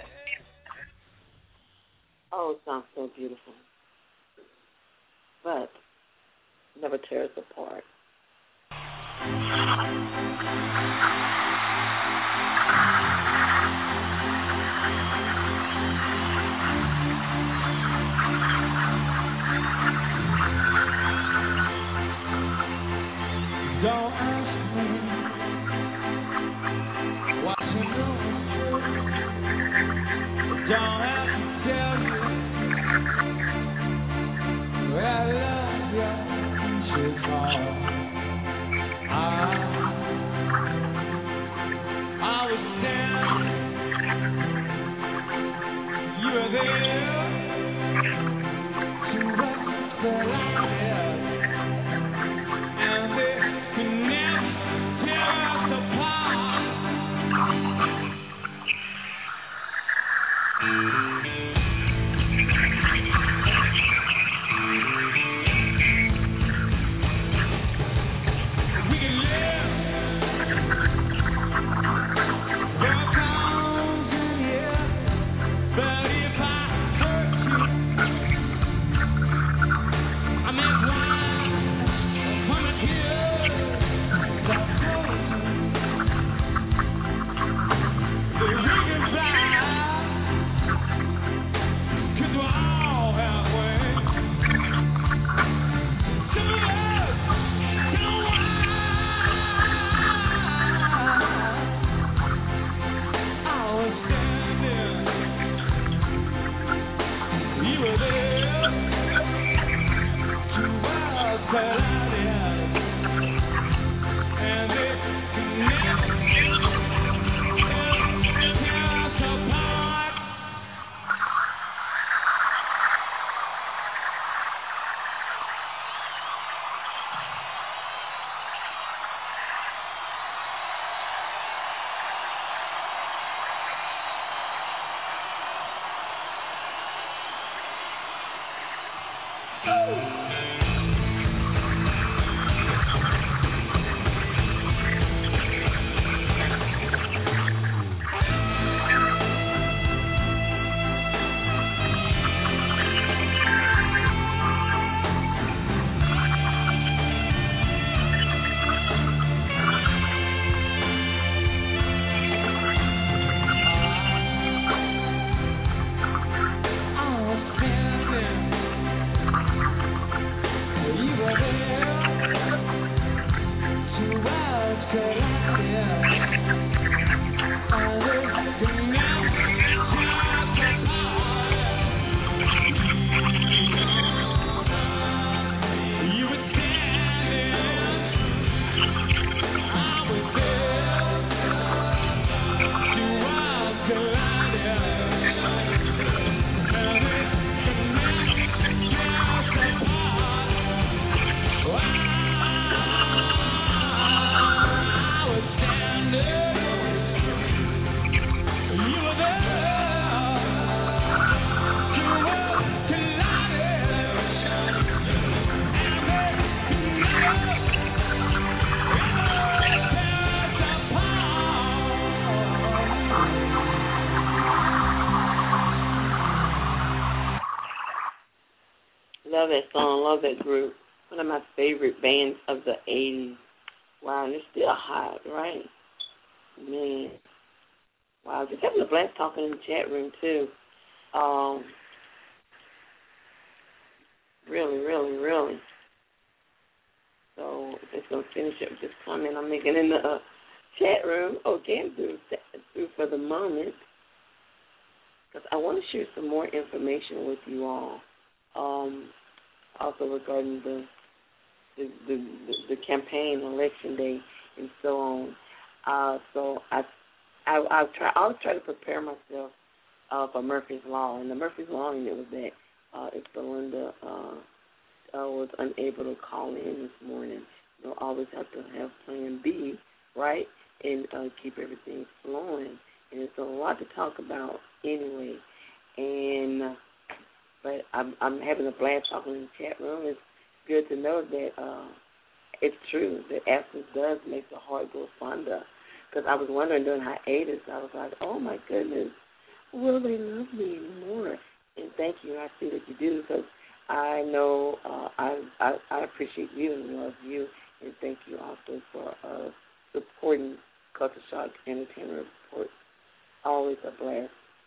Oh, it sounds so beautiful. But never tear us apart.
Don't ask me what you know. Don't have to tell you where I love you. Should call. I was down. You were there. To rest the light. And they can never tear us apart. We can live for $1,000 years, but if I hurt you, I meant why from a kiss that hurt you. That we can fly, 'cause we're all halfway. Some of us know why. I was standing, you were there, 2 hours collided, and it can never tear us apart. I was standing, you were there, 2 hours collided, and it can never tear us apart. You were standing, I was there, 2 hours collided, and it can never tear us apart. I was standing, you were there, 2 hours collided, and it can never tear us apart.
Love that song, love that group. One of my favorite bands of the 80s. Wow, and they're still hot, right? Man. Wow, just having a blast talking in the chat room, too. Really, really, really. So, just going to finish up this comment I'm making in the chat room. Okay, I'm through for the moment. Because I want to share some more information with you all. Also regarding the campaign, election day, and so on. So I'll try to prepare myself for Murphy's Law, and the Murphy's Law, and it was that if Belinda was unable to call in this morning, you'll always have to have Plan B, right, and keep everything flowing. And it's a lot to talk about anyway, but I'm having a blast talking in the chat room. It's good to know that it's true that absence does make the heart grow fonder. Because I was wondering during hiatus, I was like, oh my goodness, will they love me anymore? And thank you. I see that you do, because I know I appreciate you and love you, and thank you also for supporting Culture Shock Entertainment Report. Always a blast.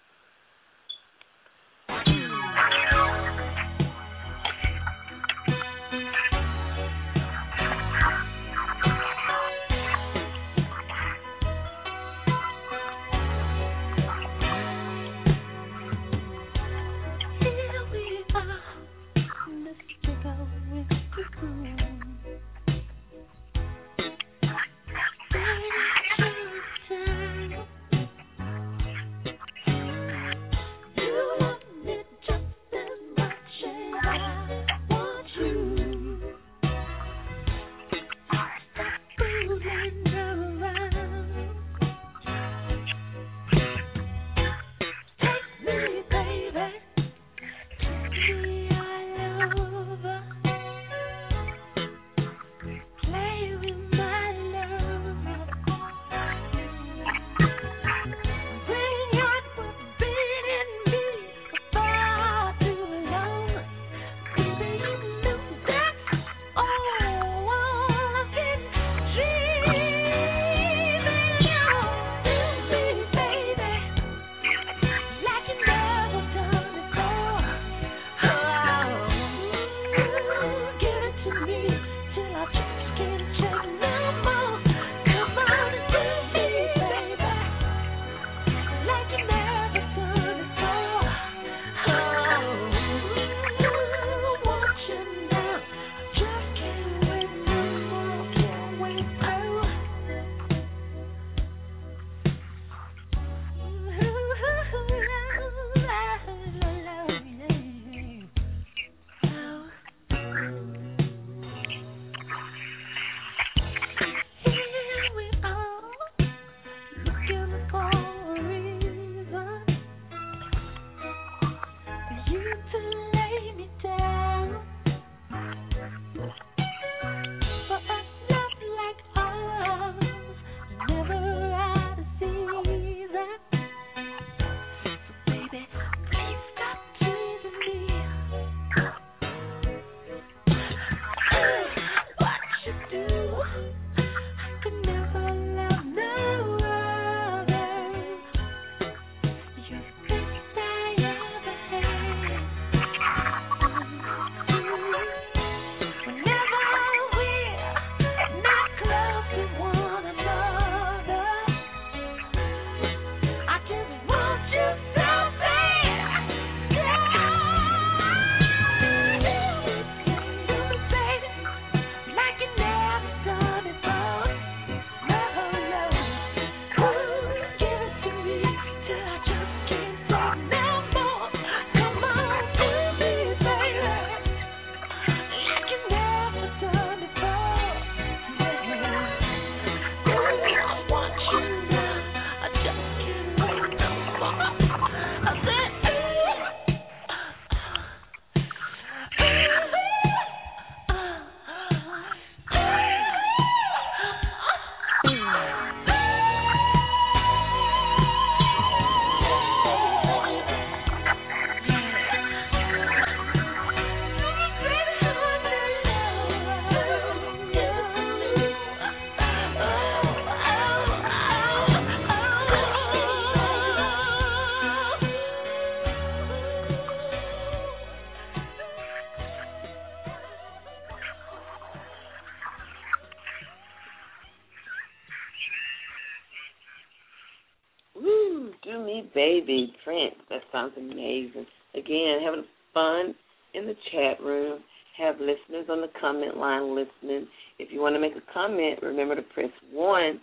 Do Me Baby, Prince. That sounds amazing. Again, having fun in the chat room. Have listeners on the comment line listening. If you want to make a comment, remember to press 1.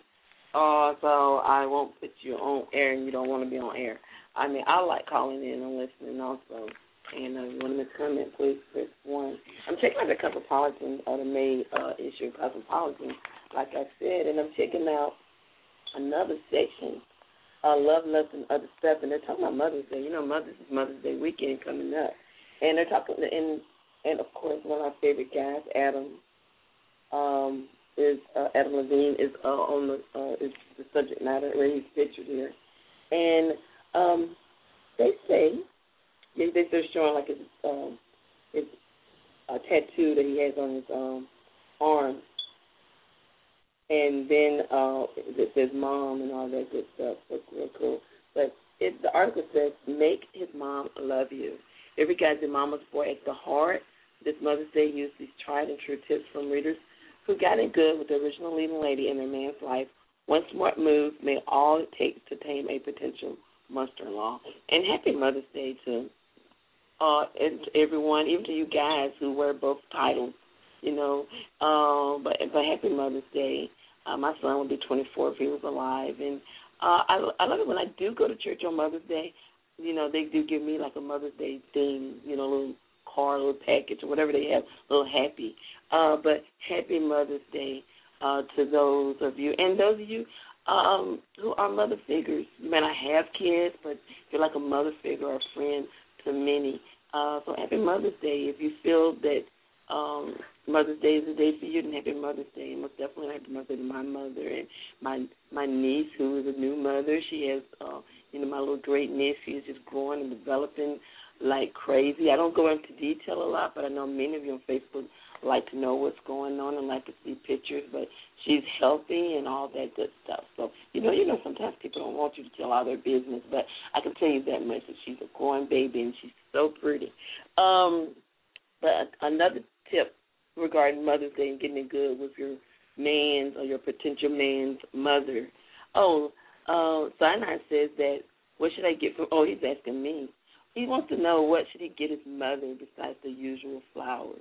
So I won't put you on air and you don't want to be on air. I mean, I like calling in and listening also. And if you want to make a comment, please press 1. I'm checking out the Cosmopolitan, the May issue of Cosmopolitan, like I said, and I'm checking out another section, Love, Lust, and Other Stuff, and they're talking about Mother's Day. You know, Mother's Day weekend coming up. And they're talking, and of course, one of our favorite guys, Adam is Adam Levine is on the is the subject matter where he's pictured here, and they say they're showing like his tattoo that he has on his arm, and then it says mom and all that good stuff. That's real cool. But the article says, make his mom love you. Every guy's a mama's boy at the heart. This Mother's Day used these tried and true tips from readers who got in good with the original leading lady in their man's life. One smart move made all it takes to tame a potential monster-in-law. And happy Mother's Day to everyone, even to you guys who wear both titles, you know. But happy Mother's Day. My son would be 24 if he was alive. And I love it when I do go to church on Mother's Day. You know, they do give me like a Mother's Day thing, you know, a little card, a little package, or whatever they have, a little happy. But happy Mother's Day to those of you. And those of you who are mother figures. You may not have kids, but you're like a mother figure or a friend to many. So happy Mother's Day. If you feel that Mother's Day is a day for you, then happy Mother's Day. And most definitely happy Mother's Day to my mother and my niece, who is a new mother. She has, my little great nephew is just growing and developing like crazy. I don't go into detail a lot, but I know many of you on Facebook like to know what's going on and like to see pictures, but she's healthy and all that good stuff. So, you know, sometimes people don't want you to tell all their business, but I can tell you that much, that she's a growing baby and she's so pretty. But another tip regarding Mother's Day and getting it good with your man's or your potential man's mother. Sinai says that, what should I get from, he's asking me. He wants to know what should he get his mother besides the usual flowers.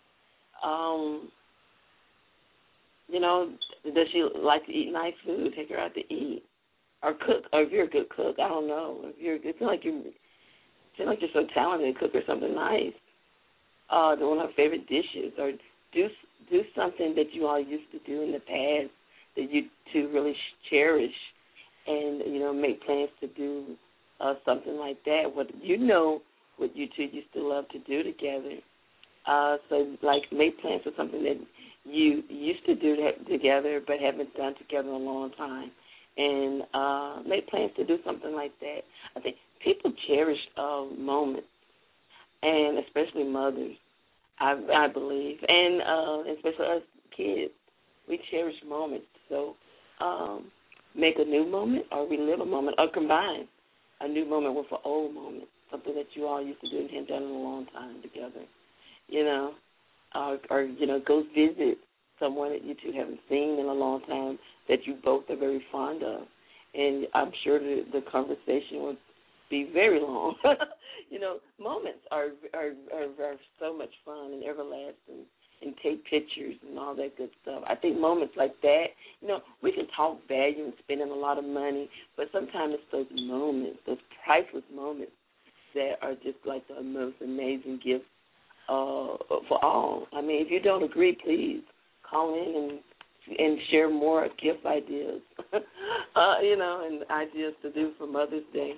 Does she like to eat nice food? Take her out to eat, or cook. Or if you're a good cook, I don't know. It seems like you're so talented, cook her something nice. One of her favorite dishes, or do something that you all used to do in the past that you two really cherish, and make plans to do something like that. What you two used to love to do together. So, like, make plans for something that you used to do together but haven't done together in a long time. And make plans to do something like that. I think people cherish moments, and especially mothers, I believe, and especially us kids. We cherish moments. So make a new moment or relive a moment or combine a new moment with an old moment, something that you all used to do and hadn't done in a long time together. Or go visit someone that you two haven't seen in a long time that you both are very fond of. And I'm sure the conversation would be very long. Moments are so much fun and everlasting, and take pictures and all that good stuff. I think moments like that, we can talk value and spending a lot of money, but sometimes it's those moments, those priceless moments that are just like the most amazing gift for all. I mean, if you don't agree, please call in and share more gift ideas, and ideas to do for Mother's Day.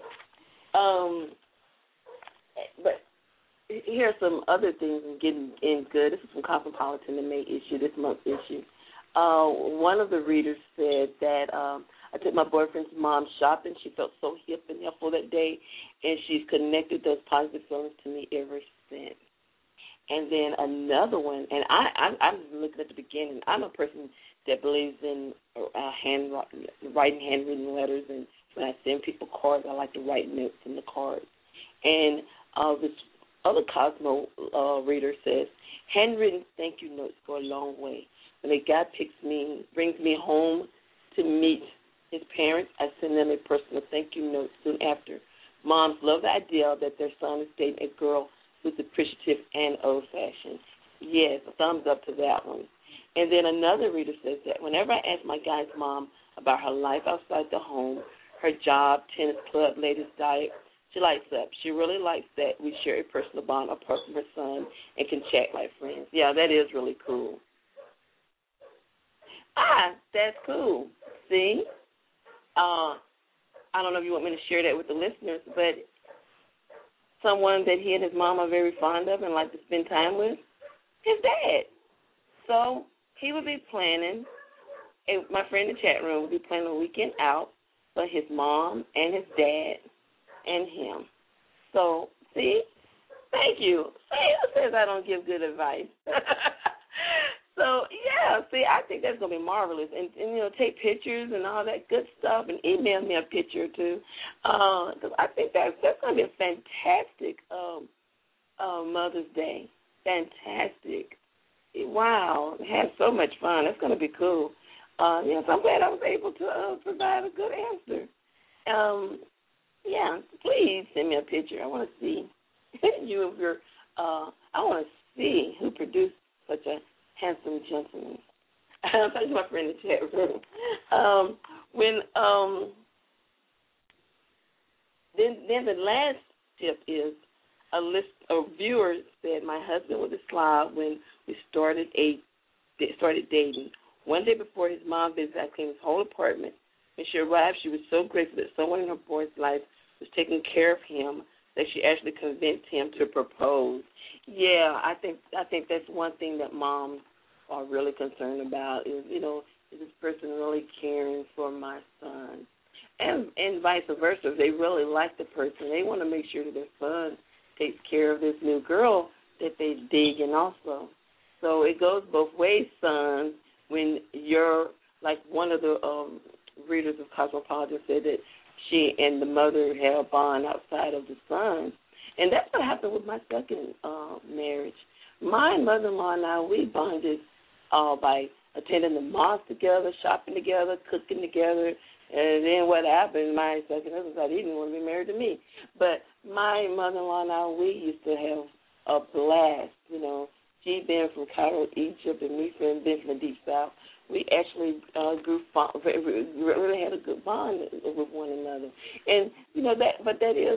But here are some other things in getting in good. This is from Cosmopolitan, the May issue, this month's issue. One of the readers said that I took my boyfriend's mom shopping. She felt so hip and helpful that day, and she's connected those positive feelings to me ever since. And then another one, and I'm looking at the beginning. I'm a person that believes in writing handwritten letters, and when I send people cards, I like to write notes in the cards. And this other Cosmo reader says, handwritten thank you notes go a long way. When a guy brings me home to meet his parents, I send them a personal thank you note soon after. Moms love the idea that their son is dating a girl who's appreciative and old-fashioned. Yes, a thumbs up to that one. And then another reader says that whenever I ask my guy's mom about her life outside the home, her job, tennis club, latest diet, she lights up. She really likes that we share a personal bond apart from her son and can chat like friends. Yeah, that is really cool. That's cool. See? I don't know if you want me to share that with the listeners, but someone that he and his mom are very fond of and like to spend time with, his dad. So he will be planning, and my friend in the chat room will be planning a weekend out for his mom and his dad and him. So, see, thank you. See, who says I don't give good advice? So, yeah, see, I think that's going to be marvelous. And, take pictures and all that good stuff and email me a picture, too. Because I think that's going to be a fantastic Mother's Day. Fantastic. Wow. Have so much fun. That's going to be cool. So I'm glad I was able to provide a good answer. Yeah, please send me a picture. I want to see you of your, I want to see who produced such a handsome gentleman. I'm talking to my friend in the chat room. Then the last tip is a list of viewers said my husband was a slob when we started dating. One day before his mom visited, I cleaned his whole apartment. When she arrived, she was so grateful that someone in her boy's life was taking care of him that she actually convinced him to propose. Yeah, I think that's one thing that moms are really concerned about is, is this person really caring for my son? And vice versa. If they really like the person, they want to make sure that their son takes care of this new girl that they dig in also. So it goes both ways, son, when you're, like one of the readers of Cosmopolitan said that she and the mother had a bond outside of the son. And that's what happened with my second marriage. My mother-in-law and I, we bonded by attending the mosque together, shopping together, cooking together. And then what happened, my second husband said he didn't want to be married to me. But my mother-in-law and I, we used to have a blast. She being from Cairo, Egypt, and me being from the Deep South. We actually really had a good bond with one another. And, that is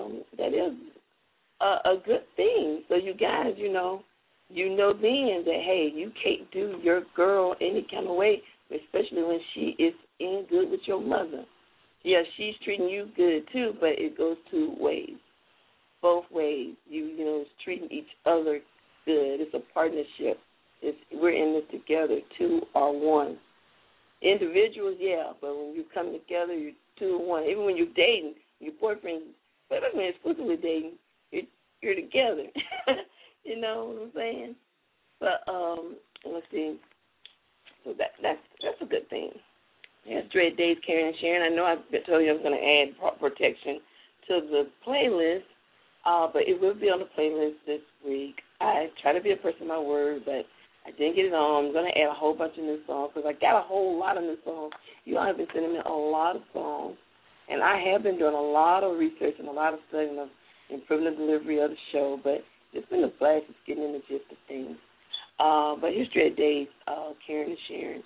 a good thing. So you guys, then that, hey, you can't do your girl any kind of way, especially when she is in good with your mother. Yeah, she's treating you good too, but it goes two ways, both ways. It's treating each other good. It's a partnership. We're in this together. Two are one. Individuals, yeah, but when you come together, you're 2 and 1. Even when you're dating, your boyfriend, especially exclusively dating, you're together. You know what I'm saying? But let's see. So that's a good thing. Yes, Dread Days, Karen and Sharon. I know I told you I was going to add protection to the playlist, but it will be on the playlist this week. I try to be a person of my word, but I didn't get it on. I'm going to add a whole bunch of new songs because I got a whole lot of new songs. You all have been sending me a lot of songs, and I have been doing a lot of research and a lot of studying of improving the delivery of the show, but it's been a blast just getting in the gist of things. But here's Dread Days, Karen and Sharon.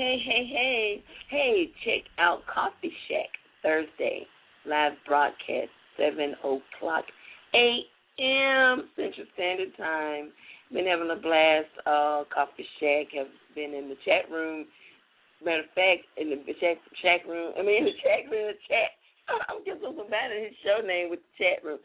Hey, check out Coffee Shack Thursday, live broadcast, 7 o'clock a.m. Central Standard Time. Been having a blast. Coffee Shack have been in the chat room. Matter of fact, in the chat room, I'm just so bad at his show name with the chat room.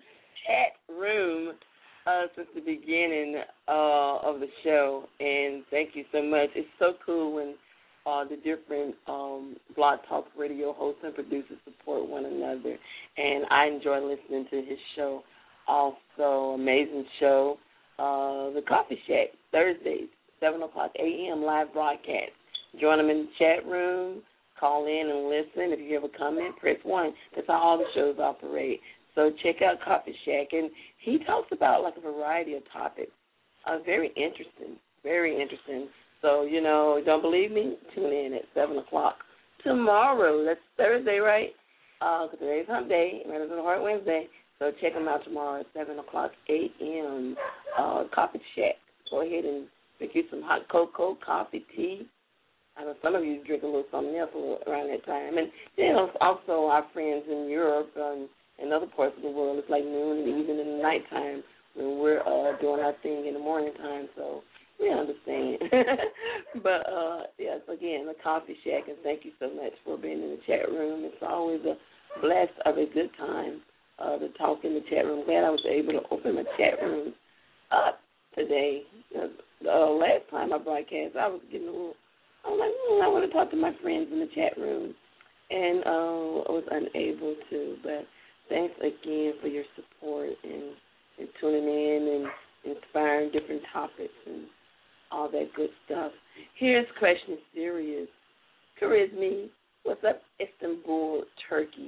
Since the beginning of the show, and thank you so much. It's so cool when the different Blog Talk Radio hosts and producers support one another, and I enjoy listening to his show. Also, amazing show, the Coffee Shack, Thursdays, 7 o'clock a.m. live broadcast. Join them in the chat room, call in and listen. If you have a comment, press 1. That's how all the shows operate. So check out Coffee Shack, and he talks about like a variety of topics. Very interesting, very interesting. So, don't believe me? Tune in at 7 o'clock tomorrow. That's Thursday, right? Because today's Hump Day, Matters of the Heart Wednesday. So check them out tomorrow at 7 o'clock a.m. Coffee Shack. Go ahead and make you some hot cocoa, coffee, tea. I know some of you drink a little something else around that time. And then also our friends in Europe and other parts of the world, it's like noon and even in the nighttime when we're doing our thing in the morning time. So we understand. But, yes, again, the Coffee Shack, and thank you so much for being in the chat room. It's always a blast of a good time to talk in the chat room. Glad I was able to open my chat room up today. Last time I broadcast, I was getting a little, I want to talk to my friends in the chat room, and I was unable to. But thanks again for your support and tuning in and inspiring different topics and all that good stuff. Here's question serious. Charisma, what's up, Istanbul, Turkey?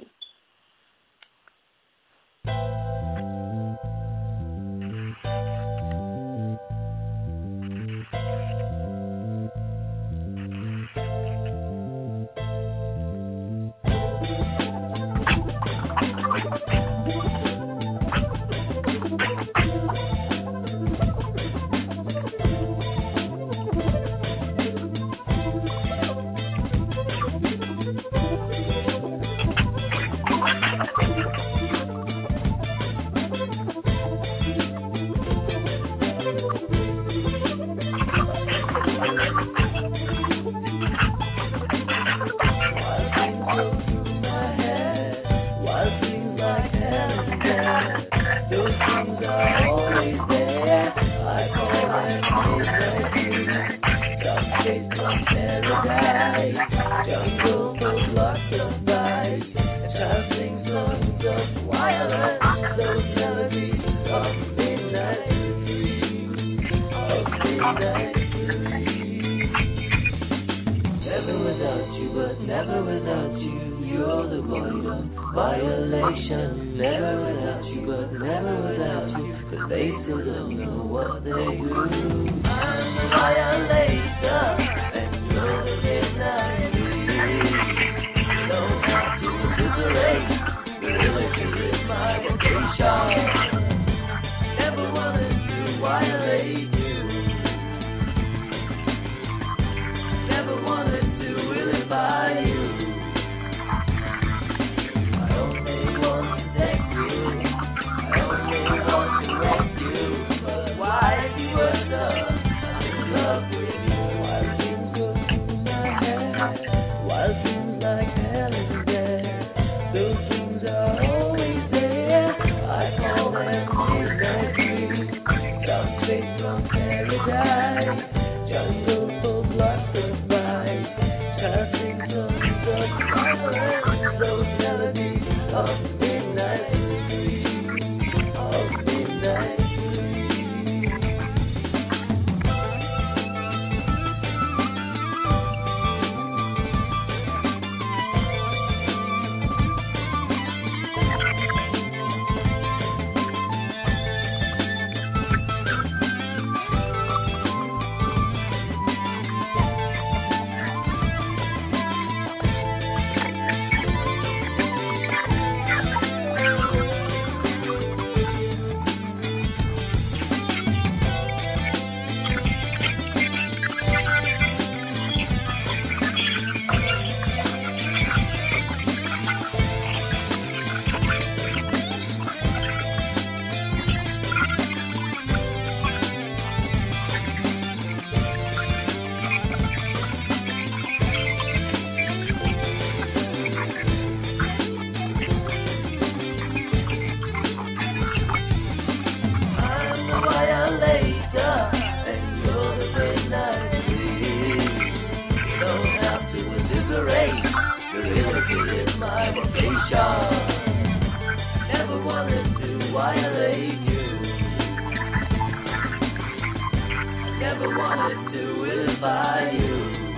wanna do it by you.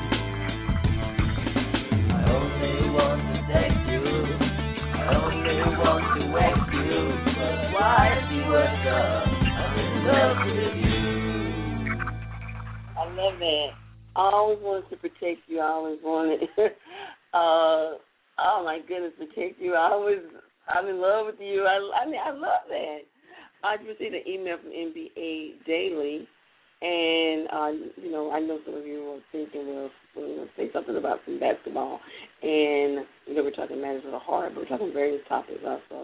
I only want to text you. I only want to wax you. But why she was up? I'm in love with you.
I love that. I always wanted to protect you. I always wanted, oh my goodness, protect you. I'm in love with you. I mean, I love that. I just received an email from NBA Daily, and I know some of you were thinking, well, say something about some basketball, and we're talking matters of the heart, but we're talking various topics also.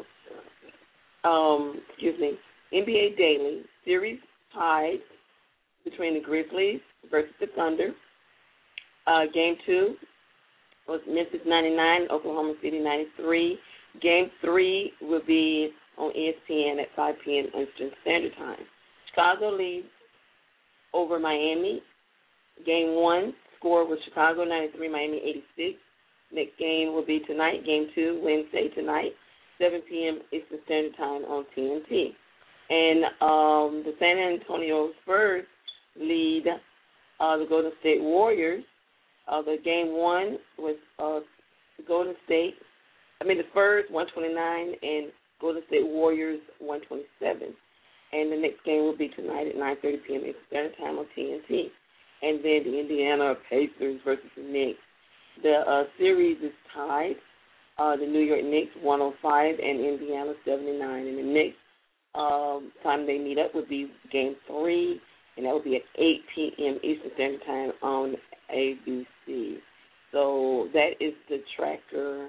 NBA Daily series tied between the Grizzlies versus the Thunder. Game 2 was Memphis 99, Oklahoma City 93. Game 3 will be on ESPN at 5 p.m. Eastern Standard Time. Chicago leads over Miami. Game 1 score was Chicago 93, Miami 86. Next game will be tonight, Game 2, Wednesday tonight, 7 p.m. Eastern Standard Time on TNT. And the San Antonio Spurs lead the Golden State Warriors. The Game 1 was Golden State. The Spurs 129 and Golden State Warriors 127. And the next game will be tonight at 9:30 p.m. Eastern Standard Time on TNT. And then the Indiana Pacers versus the Knicks. The series is tied. The New York Knicks 105 and Indiana 79. And the next time they meet up would be Game 3, and that would be at 8 p.m. Eastern Standard Time on ABC. So that is the tracker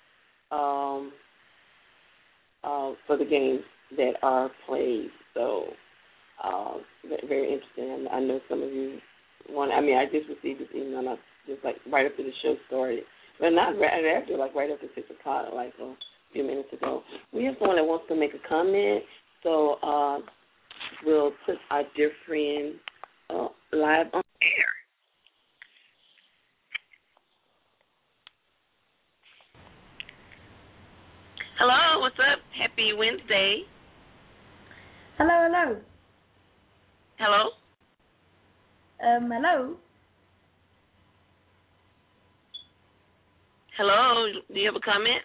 for the games that are played. So very interesting. I know some of you want. I just received this email just like right after the show started, but not right after, like right after 6 o'clock, like a few minutes ago. We have someone that wants to make a comment, so we'll put our dear friend live on air. Hello, what's up? Happy Wednesday.
Hello.
Hello?
Hello?
Hello, do you have a comment?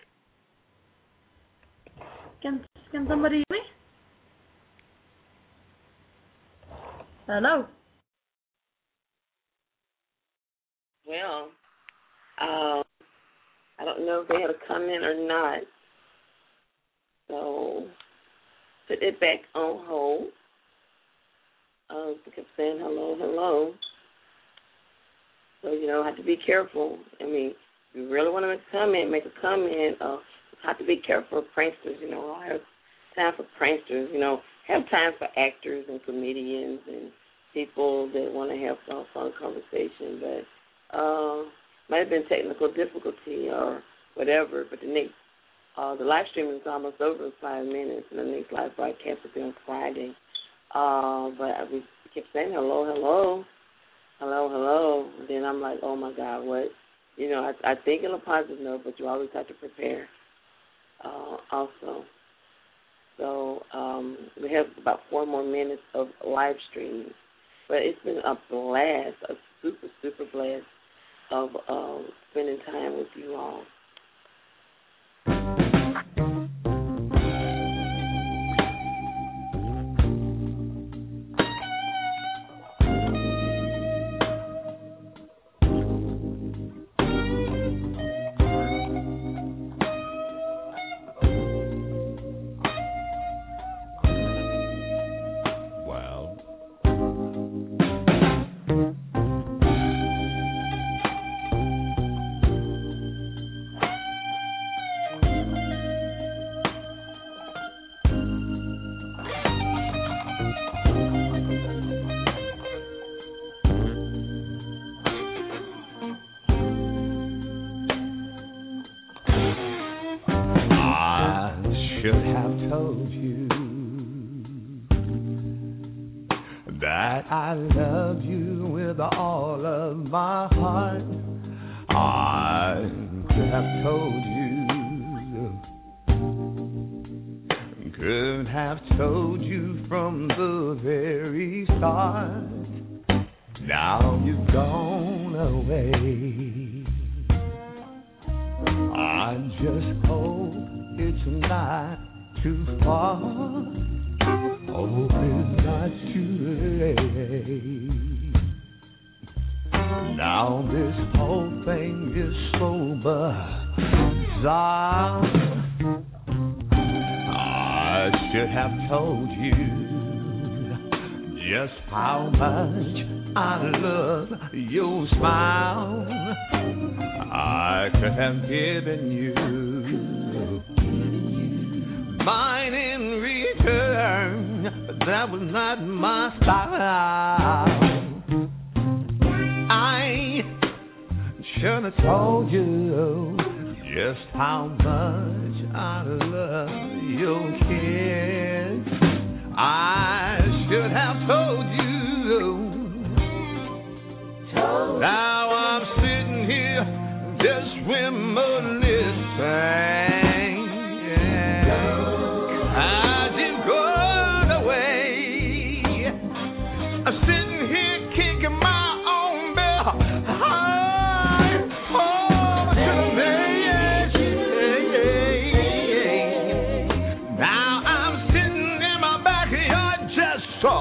Can somebody hear me? Hello?
Well, I don't know if they had a comment or not. So, put it back on hold. We kept saying hello. So, have to be careful. If you really want to make a comment. Have to be careful of pranksters. I have time for pranksters. Have time for actors and comedians and people that want to have some fun conversation. But might have been technical difficulty or whatever. But the live stream is almost over in 5 minutes, and the next live broadcast will be on Friday. But we kept saying hello. And then I'm like, oh my God, what? I think in a positive note, but you always have to prepare also. So we have about 4 more minutes of live streaming. But it's been a blast, a super, super blast of spending time with you all.
I love you with all of my heart. I could have told you, could have told you from the very start Now you've gone away. I just hope it's not too far. Hope it's not too late. Now this whole thing is so bizarre. I should have told you just how much I love your smile. I could have given you mine in return, but that was not my style. I should have told you just how much I love your kiss. I should have told you. Now I'm sitting here just reminiscing. As you've gone away, I'm sitting here kicking my own bell. I'm home to me. Now I'm sitting in my backyard just so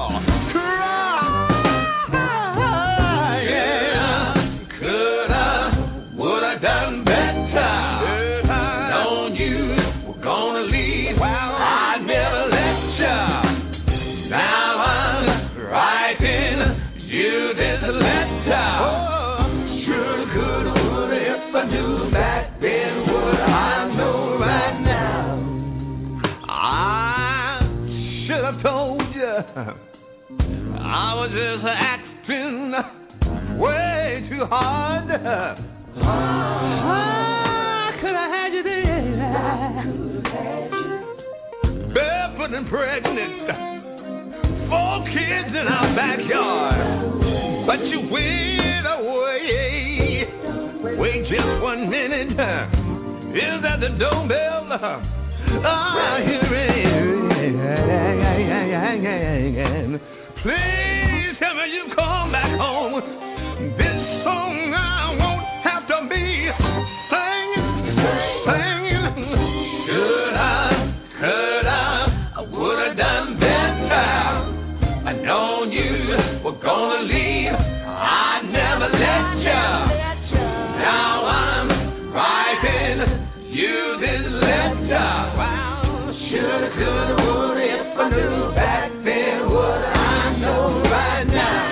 done better. Known you were gonna leave. Well, I never let you. Now I'm writing you this letter. Shoulda, coulda, woulda, if I knew back then what I know right now. I should have told you I was just acting way too hard. I could have had you there, barefoot and pregnant, 4 kids in our backyard, but you went away. Wait just 1 minute, is that the doorbell? I hear it. Please tell me you come back home. This song I won't have to be singing. Should I, could I would have done better. I known you were gonna leave. I never let you. Now I'm writing you this letter. Wow. Shoulda, coulda, woulda, if I knew back then what I know right now.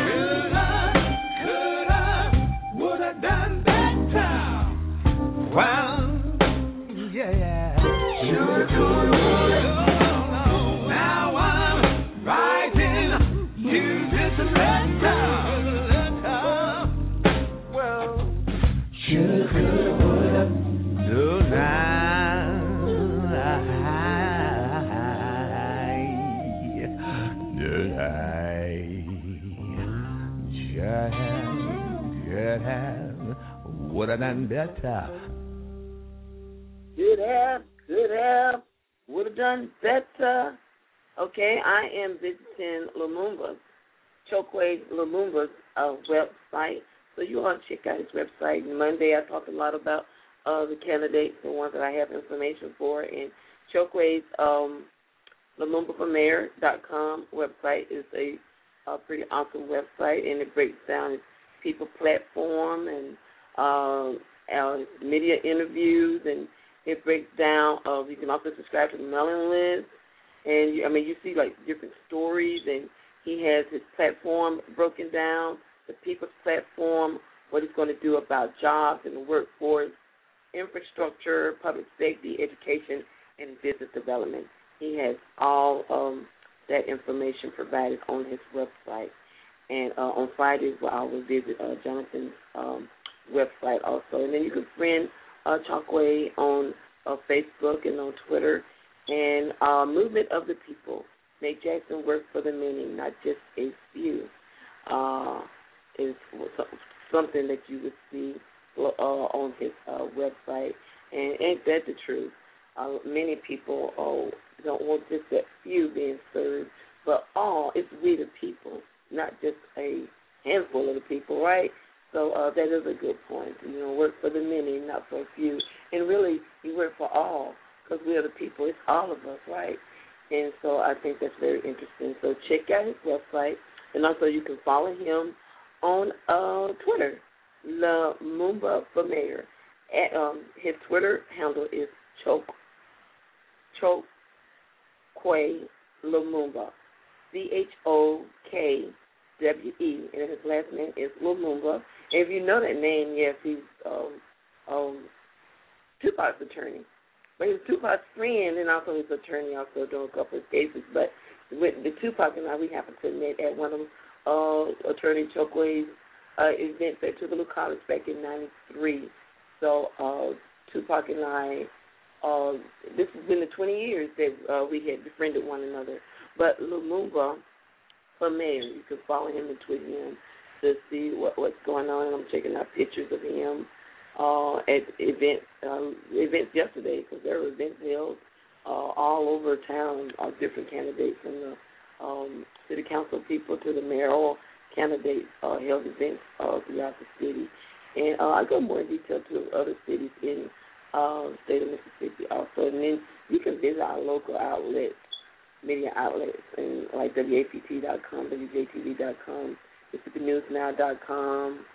Well, yeah. Shoulda, coulda, woulda. Now I'm writing you this letter. Well, shoulda, coulda, woulda. Would have done better.
Could have, would have done better. Okay, I am visiting Lumumba's, Chokwe Lumumba's website. So you all check out his website. Monday I talked a lot about the candidates, the ones that I have information for. And Chokwe's LumumbaForMayor.com website is a pretty awesome website, and it breaks down his people platform and media interviews, and it breaks down. You can also subscribe to the mailing list, and you see like different stories, and he has his platform broken down, the people's platform, what he's going to do about jobs and the workforce, infrastructure, public safety, education, and business development. He has all that information provided on his website. And on Fridays, I will visit Jonathan's website also. And then you can friend Chokwe on Facebook and on Twitter. And Movement of the People. Make Jackson work for the many, not just a few, is something that you would see on his website. And ain't that the truth? Many people don't want just that few being served, but it's we the people, not just a handful of the people, right? So that is a good point. Work for the many, not for a few. And really, you work for all, because we are the people. It's all of us, right? And so I think that's very interesting. So check out his website. And also you can follow him on Twitter, Lumumba for Mayor. His Twitter handle is Chokwe Lumumba, CHOKWE, and his last name is Lumumba. And if you know that name, yes, he's Tupac's attorney. But he was Tupac's friend and also his attorney, also doing a couple of cases. But with the Tupac and I, we happened to meet at one of Attorney Chokwe's events at Tougaloo College back in '93. So Tupac and I, this has been the 20 years that we had befriended one another. But Lumumba for Mayor, you can follow him and tweet him to see what's going on. And I'm checking out pictures of him at events yesterday, because there were events held all over town of different candidates, from the city council people to the mayoral candidates held events throughout the city. And I go more in detail to other cities in the state of Mississippi also. And then you can visit our local outlets, media outlets, and like WAPT.com, WJTV.com, MississippiNewsNow.com,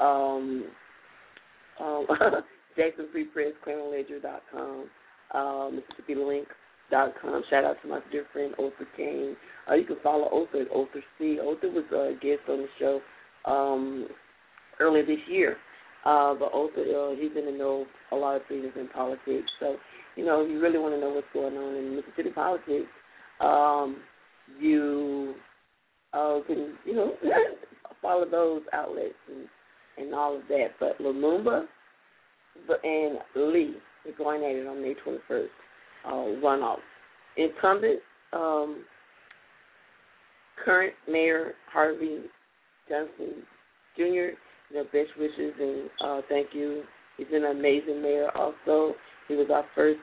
Jackson Free Press, ClarenLedger.com, MississippiLink.com. Shout out to my dear friend Otha Kane. You can follow Otha at Otha C. Otha was a guest on the show earlier this year. But Otha, he's in the know a lot of things in politics. So, if you really want to know what's going on in Mississippi politics, you can, follow those outlets and all of that. But Lumumba and Lee are going at it on May 21st, runoff. Incumbent, current Mayor Harvey Johnson Jr., best wishes and thank you. He's an amazing mayor also. He was our first,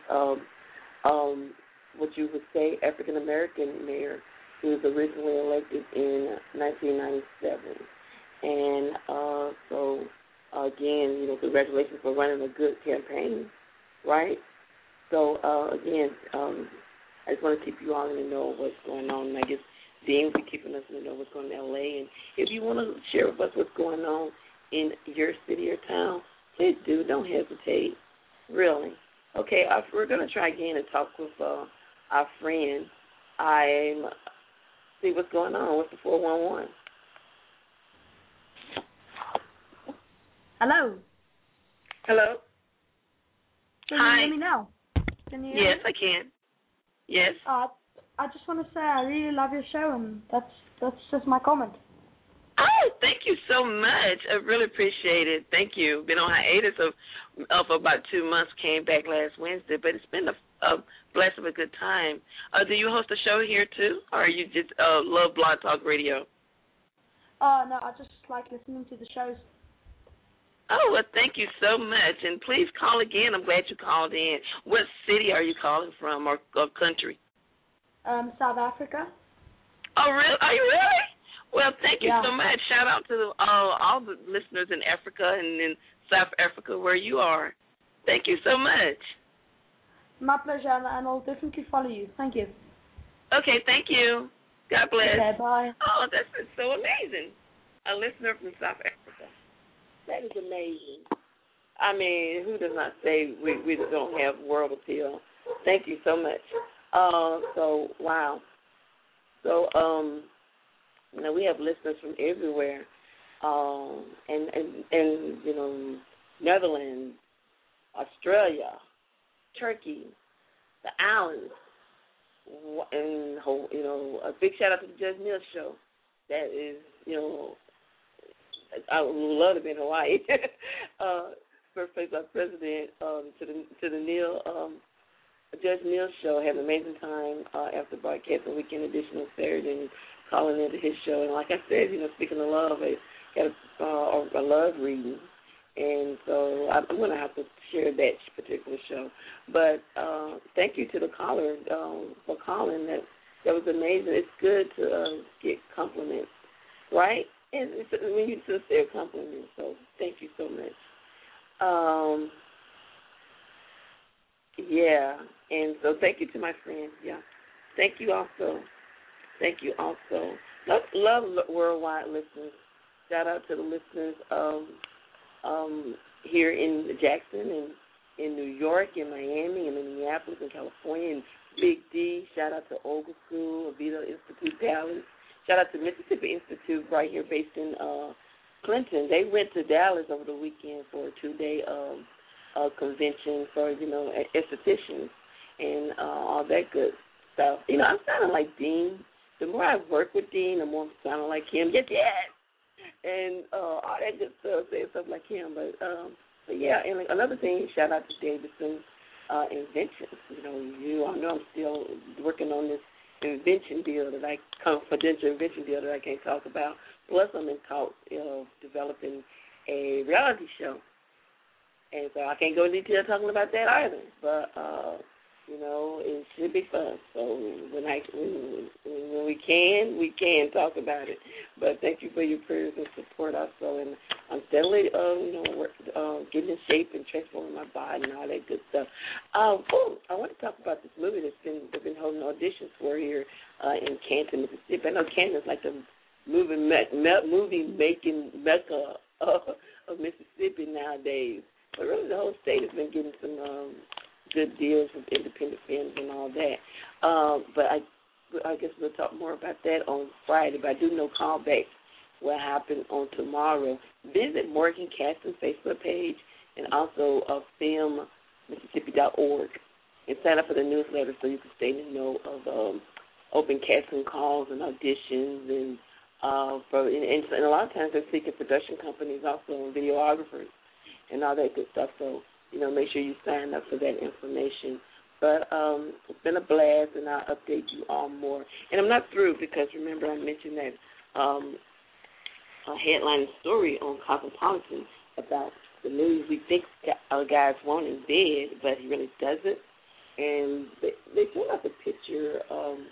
what you would say, African-American mayor. He was originally elected in 1997. And so, again, congratulations for running a good campaign, right? So, again, I just want to keep you all in the know of what's going on. And I guess Dean will be keeping us in the know of what's going on in L.A. And if you want to share with us what's going on in your city or town, please do. Don't hesitate, really. Okay, we're going to try again and talk with our friend. See what's going on. What's the 411?
Hello.
Hello.
Can
Hi.
you hear me now? Can you hear
Yes,
me?
I can. Yes.
I just want to say I really love your show, and that's just my comment.
Oh, thank you so much. I really appreciate it. Thank you. Been on hiatus for about 2 months. Came back last Wednesday, but it's been a blast of a good time. Do you host a show here too, or you just love Blog Talk Radio?
No, I just like listening to the shows.
Oh, well, thank you so much. And please call again. I'm glad you called in. What city are you calling from, or country?
South Africa.
Oh, really? Are you really? Well, thank you
Yeah.
so much. Shout out to all the listeners in Africa and in South Africa where you are. Thank you so much.
My pleasure, and I'll definitely follow you. Thank you.
Okay, thank you. God bless.
Okay, bye.
Oh, this is so amazing. A listener from South Africa. That is amazing. I mean, who does not say we don't have world appeal? Thank you so much. So, wow. So, we have listeners from everywhere, and Netherlands, Australia, Turkey, the islands, and a big shout out to the Judge Neil Show. That is, I would love to be in Hawaii. First place our president to the Neil Judge Neil Show. Had an amazing time after broadcasting Weekend Edition on Saturday and calling into his show. And like I said, speaking of love, I got a love reading. And so I'm going to have to share that particular show. But thank you to the caller for calling. That was amazing. It's good to get compliments, right? And when you sincere compliment, so thank you so much. Yeah, and so thank you to my friends. Yeah, thank you also. Thank you also. Love worldwide listeners. Shout out to the listeners here in Jackson and in New York, in Miami, and in Minneapolis, and California, and Big D. Shout out to Ogle School, Avito Institute, Dallas. Shout out to Mississippi Institute right here based in Clinton. They went to Dallas over the weekend for a 2-day convention for, estheticians and all that good stuff. I'm sounding like Dean. The more I work with Dean, the more I'm sounding like him. Yes. And all that good stuff, saying stuff like him. But yeah, and another thing, shout out to Davidson Inventions. You all know I'm still working on this confidential invention deal that I can't talk about. Plus, I'm in talks of developing a reality show. And so I can't go into detail talking about that either. But, it should be fun. So when we can talk about it. But thank you for your prayers and support also. And I'm steadily, getting in shape and transforming my body and all that good stuff. I want to talk about this movie they've been holding auditions for here in Canton, Mississippi. I know Canton is like the movie-making mecca of Mississippi nowadays. But really the whole state has been getting some good deals with independent films and all that. But I guess we'll talk more about that on Friday. But I do know callbacks will happen on tomorrow. Visit Morgan Caston's Facebook page and also filmmississippi.org and sign up for the newsletter so you can stay in the know of open casting calls and auditions and a lot of times they're seeking production companies also and videographers and all that good stuff. So, make sure you sign up for that information. But it's been a blast, and I'll update you all more. And I'm not through because, remember, I mentioned that headline story on Cosmopolitan about the news we think guys want in bed, but he really doesn't. And they pulled out the picture.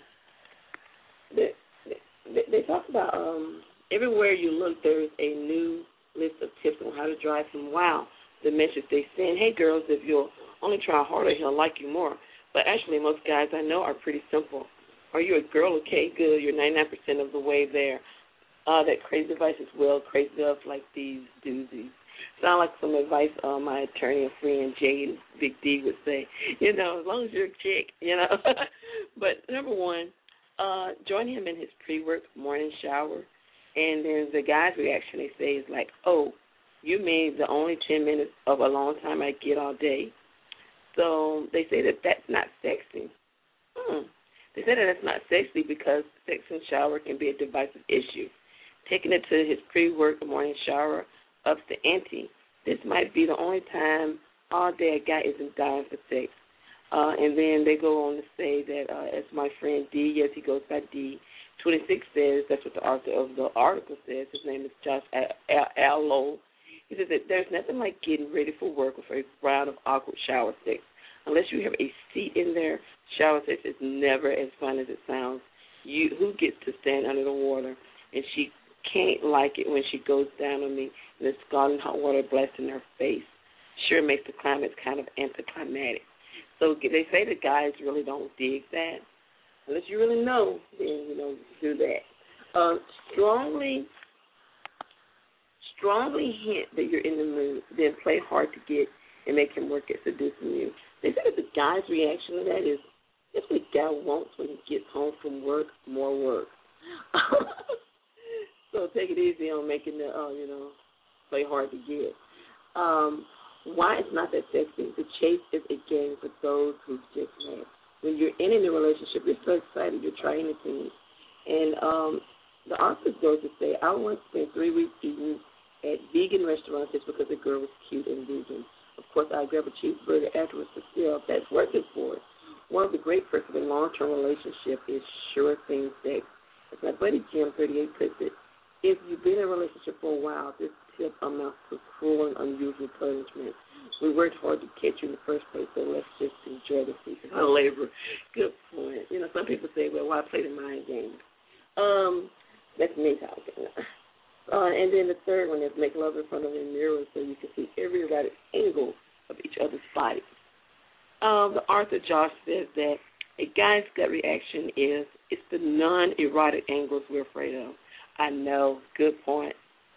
They talk about everywhere you look, there is a new list of tips on how to drive him. Wow. The message they send, hey, girls, if you'll only try harder, he'll like you more. But actually, most guys I know are pretty simple. Are you a girl? Okay, good. You're 99% of the way there. That crazy advice is crazy stuff like these doozies. Sound like some advice my attorney and friend Jade Big D would say. As long as you're a chick, But number one, join him in his pre-work morning shower. And then the guy's reaction, they say, is like, oh, you mean the only 10 minutes of a long time I get all day? So they say that that's not sexy. They say that that's not sexy because sex and shower can be a divisive issue. Taking it to his pre-work morning shower ups the ante. This might be the only time all day a guy isn't dying for sex. And then they go on to say that, as my friend D, yes, he goes by D, 26 says, that's what the author of the article says. His name is Josh Allo. He says that there's nothing like getting ready for work with a round of awkward shower sex. Unless you have a seat in there, shower sex is never as fun as it sounds. Who gets to stand under the water? And she can't like it when she goes down on me and the scalding hot water blasting her face. Sure makes the climate kind of anticlimactic. So they say the guys really don't dig that. Unless you really know, then, do that. Strongly hint that you're in the mood, then play hard to get and make him work at seducing you. They say that the guy's reaction to that is, that's what a guy wants when he gets home from work, more work. So take it easy on making the, play hard to get. Why it's not that sexy? The chase is a game for those who've just met. When you're in a relationship, you're so excited, you're trying the things. And the author goes to say, I once spent 3 weeks eating at vegan restaurants just because the girl was cute and vegan. Of course, I grab a cheeseburger afterwards, but still, that's worth it for it. One of the great perks of a long-term relationship is sure thing sex. As my buddy Jim 38 puts it, if you've been in a relationship for a while, this tip amounts to cruel and unusual punishment. We worked hard to catch you in the first place, so let's just enjoy the season of labor. Good point. Some people say, well, why play the mind game? That's me talking. And then the third one is make love in front of a mirror so you can see every erotic angle of each other's body. The author Josh says that a guy's gut reaction is it's the non-erotic angles we're afraid of. I know, good point.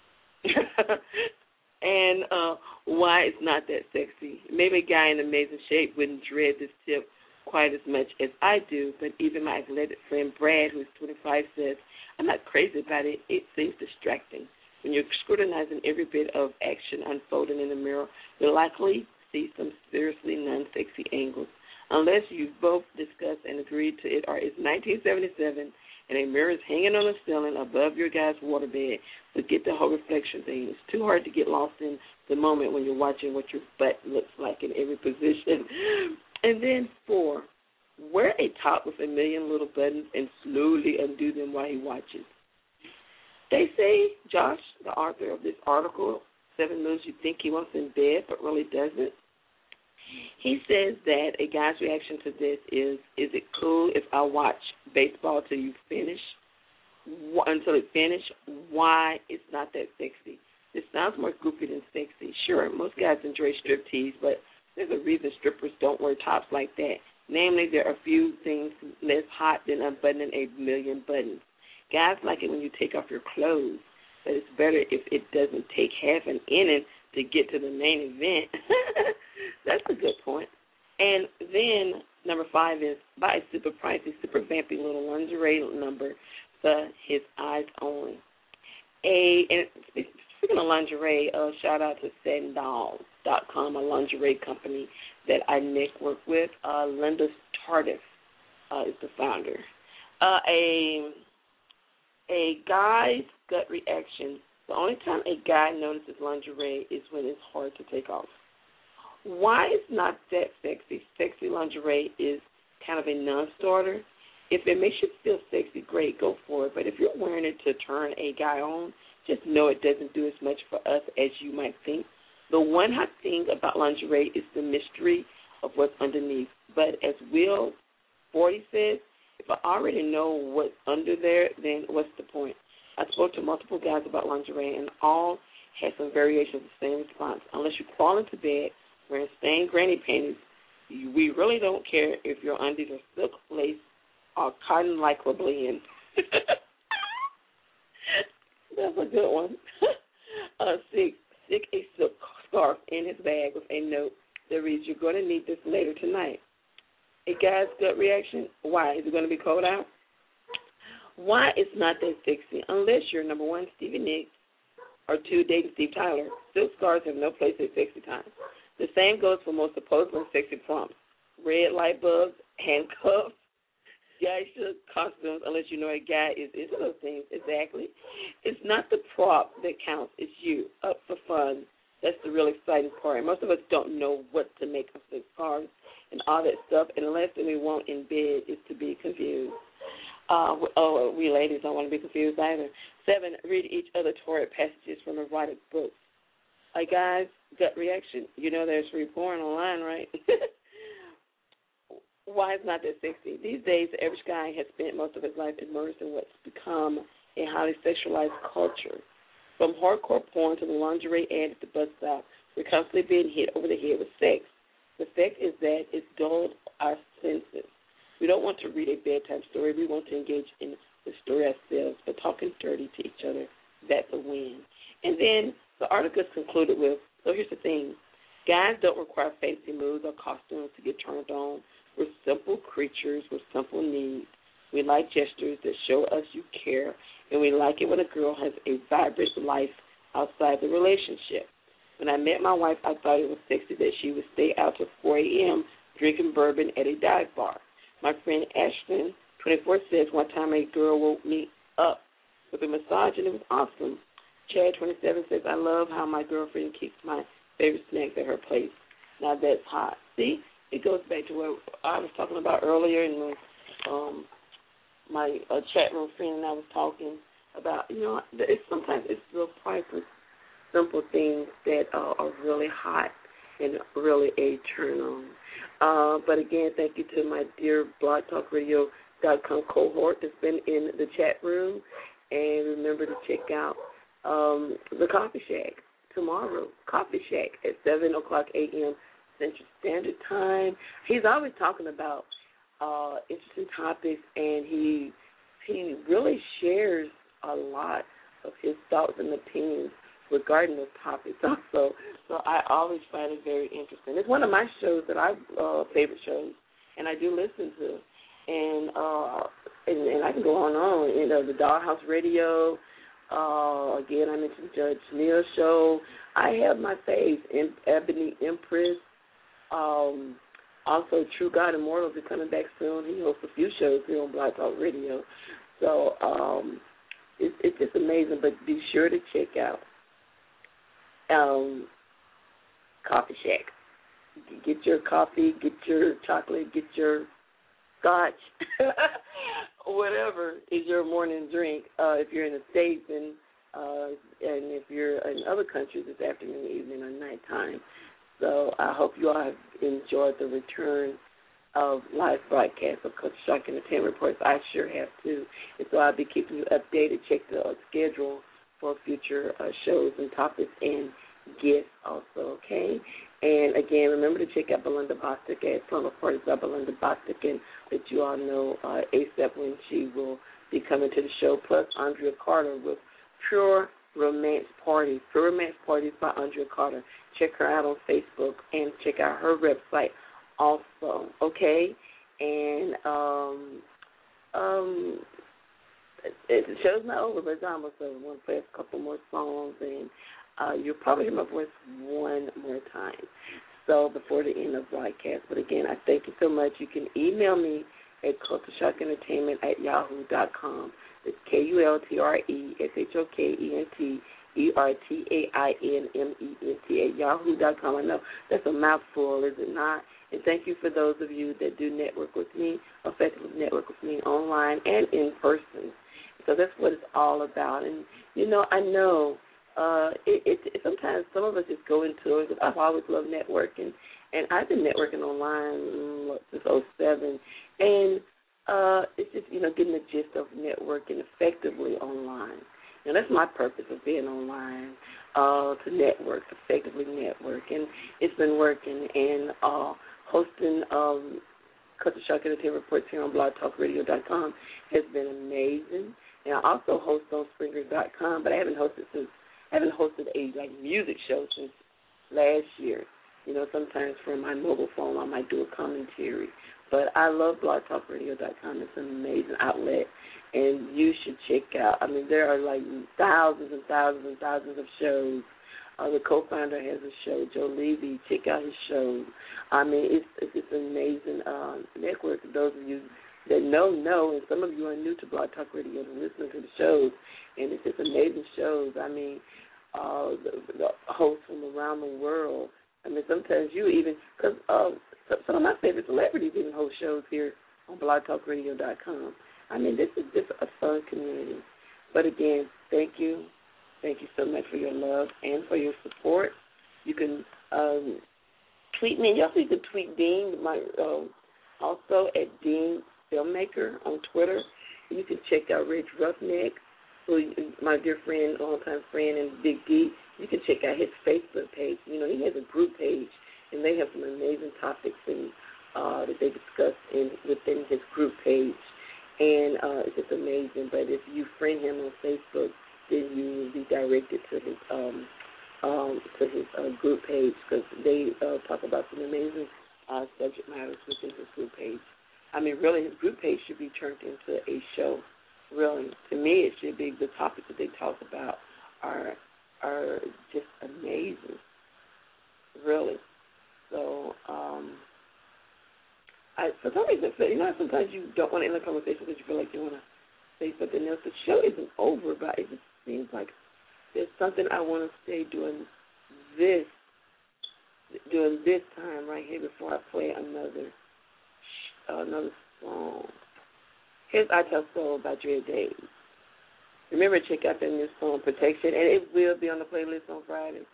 And why it's not that sexy. Maybe a guy in amazing shape wouldn't dread this tip quite as much as I do, but even my athletic friend Brad, who's 25, says, I'm not crazy about it. It seems distracting. When you're scrutinizing every bit of action unfolding in the mirror, you'll likely see some seriously non-sexy angles. Unless you've both discussed and agreed to it, or it's 1977 and a mirror is hanging on the ceiling above your guy's waterbed, forget the whole reflection thing. It's too hard to get lost in the moment when you're watching what your butt looks like in every position. And then 4, wear a top with a million little buttons and slowly undo them while he watches. They say, Josh, the author of this article, 7 moves you think he wants in bed but really doesn't. He says that a guy's reaction to this is it cool if I watch baseball till you finish, until it finish? Why it's not that sexy? This sounds more goofy than sexy. Sure, most guys enjoy striptease, but there's a reason strippers don't wear tops like that. Namely, there are few things less hot than unbuttoning a million buttons. Guys like it when you take off your clothes, but it's better if it doesn't take half an inning to get to the main event. That's a good point. And then number 5 is buy a super pricey, super vampy little lingerie number for his eyes only. And speaking of lingerie, shout out to SatinDolls.com, a lingerie company that I network with. Linda Tardif is the founder. A guy's gut reaction, the only time a guy notices lingerie is when it's hard to take off. Why is not that sexy? Sexy lingerie is kind of a non-starter. If it makes you feel sexy, great, go for it. But if you're wearing it to turn a guy on, just know it doesn't do as much for us as you might think. The one hot thing about lingerie is the mystery of what's underneath. But as Will 40 says, if I already know what's under there, then what's the point? I spoke to multiple guys about lingerie, and all had some variation of the same response. Unless you crawl into bed wearing stained granny panties, we really don't care if your undies are silk lace or cotton lycra blend. That's a good one. Stick a silk scarf in his bag with a note that reads, you're going to need this later tonight. A guy's gut reaction, why? Is it going to be cold out? Why it's not that sexy? Unless you're, number 1, Stevie Nicks, or 2, dating Steve Tyler. Silk scarves have no place at sexy time. The same goes for most supposedly sexy prompts. Red light bulbs, handcuffs, geisha costumes, unless you know a guy is into those things. Exactly. It's not the prop that counts. It's you, up for fun. That's the real exciting part. Most of us don't know what to make of silk scarves and all that stuff, and the last thing we want in bed is to be confused. We ladies don't want to be confused either. 7, read each other Torah passages from erotic books. A guy's gut reaction, you know there's free porn online, right? Why is not that sexy? These days, the average guy has spent most of his life immersed in what's become a highly sexualized culture. From hardcore porn to the lingerie ad at the bus stop, we're constantly being hit over the head with sex. The fact is that it's dulled our senses. We don't want to read a bedtime story. We want to engage in the story ourselves, but talking dirty to each other, that's a win. And then the article is concluded with, so here's the thing. Guys don't require fancy moves or costumes to get turned on. We're simple creatures with simple needs. We like gestures that show us you care, and we like it when a girl has a vibrant life outside the relationship. When I met my wife, I thought it was sexy that she would stay out till 4 a.m. drinking bourbon at a dive bar. My friend Ashton, 24, says one time a girl woke me up with a massage, and it was awesome. Chad, 27, says, I love how my girlfriend keeps my favorite snacks at her place. Now that's hot. See, it goes back to what I was talking about earlier, and my chat room friend and I was talking about, sometimes it's real private, simple things that are really hot and really a turn on. But again, thank you to my dear blogtalkradio.com cohort that's been in the chat room. And remember to check out the Coffee Shack tomorrow. Coffee Shack at 7 o'clock a.m. Central Standard Time. He's always talking about interesting topics, and he really shares a lot of his thoughts and opinions regarding those topics also. So I always find it very interesting. It's one of my shows that I favorite shows, and I do listen to. And I can go on. You know, the Dollhouse Radio. Again, I mentioned Judge Neal's show. I have my faves, Ebony Empress. Also, True God Immortals is coming back soon. He hosts a few shows here on Blog Talk Radio. So it's just amazing. But be sure to check out Coffee Shack. Get your coffee, get your chocolate, get your scotch, whatever is your morning drink. If you're in the States and if you're in other countries, it's afternoon, evening, or nighttime. So I hope you all have enjoyed the return of live broadcasts of Culture Shock Entertainment Reports. I sure have too. And so I'll be keeping you updated. Check the schedule for future shows and topics and guests also, okay? And again, remember to check out Belinda Bostic at Slumber Parties by Belinda Bostic, and let you all know ASAP when she will be coming to the show, plus Andrea Carter with Pure Romance Parties. Pure Romance Parties by Andrea Carter. Check her out on Facebook and check out her website also, okay? And the show's not over, but it's almost over. I want to play a couple more songs, and you'll probably hear my voice one more time, so before the end of the broadcast. But again, I thank you so much. You can email me at cultureshockentertainment@yahoo.com. It's KULTURESHOKENTERTAINMENT@yahoo.com. I know that's a mouthful, is it not? And thank you for those of you that do network with me, effectively network with me online and in person. So that's what it's all about. And, you know, I know sometimes some of us just go into it, because I've always loved networking, and I've been networking online since 2007, and it's just, you know, getting the gist of networking effectively online. And that's my purpose of being online, to network, effectively network, and it's been working. And hosting Culture Shock Entertainment Reports here on blogtalkradio.com has been amazing. And I also host on Springer.com, but I haven't hosted a music show since last year. You know, sometimes from my mobile phone I might do a commentary. But I love blogtalkradio.com. It's an amazing outlet, and you should check out. I mean, there are like thousands and thousands and thousands of shows. The co-founder has a show, Joe Levy. Check out his show. I mean, it's just an amazing network. For those of you that know, and some of you are new to Blog Talk Radio and listening to the shows, and it's just amazing shows. I mean, the hosts from around the world. I mean, sometimes you even, because some of my favorite celebrities even host shows here on blogtalkradio.com. I mean, this is just a fun community. But again, thank you. Thank you so much for your love and for your support. You can tweet me. You also can tweet Dean, also at Dean Filmmaker on Twitter. You can check out Rich Roughneck, who my dear friend, longtime friend, and Big D. You can check out his Facebook page. You know, he has a group page, and they have some amazing topics and that they discuss within his group page. And it's just amazing. But if you friend him on Facebook, then you will be directed to his group page, because they talk about some amazing subject matters within his group page. I mean, really, his group page should be turned into a show. Really, to me, it should be. The topics that they talk about are just amazing. Really. So, for some reason, you know, sometimes you don't want to end the conversation because you feel like you want to say something else. The show isn't over, but it just seems like there's something I want to say during this time right here before I play another song. Here's I Tell Soul by Dre Days. Remember to check out that new song, Protection, and it will be on the playlist on Friday.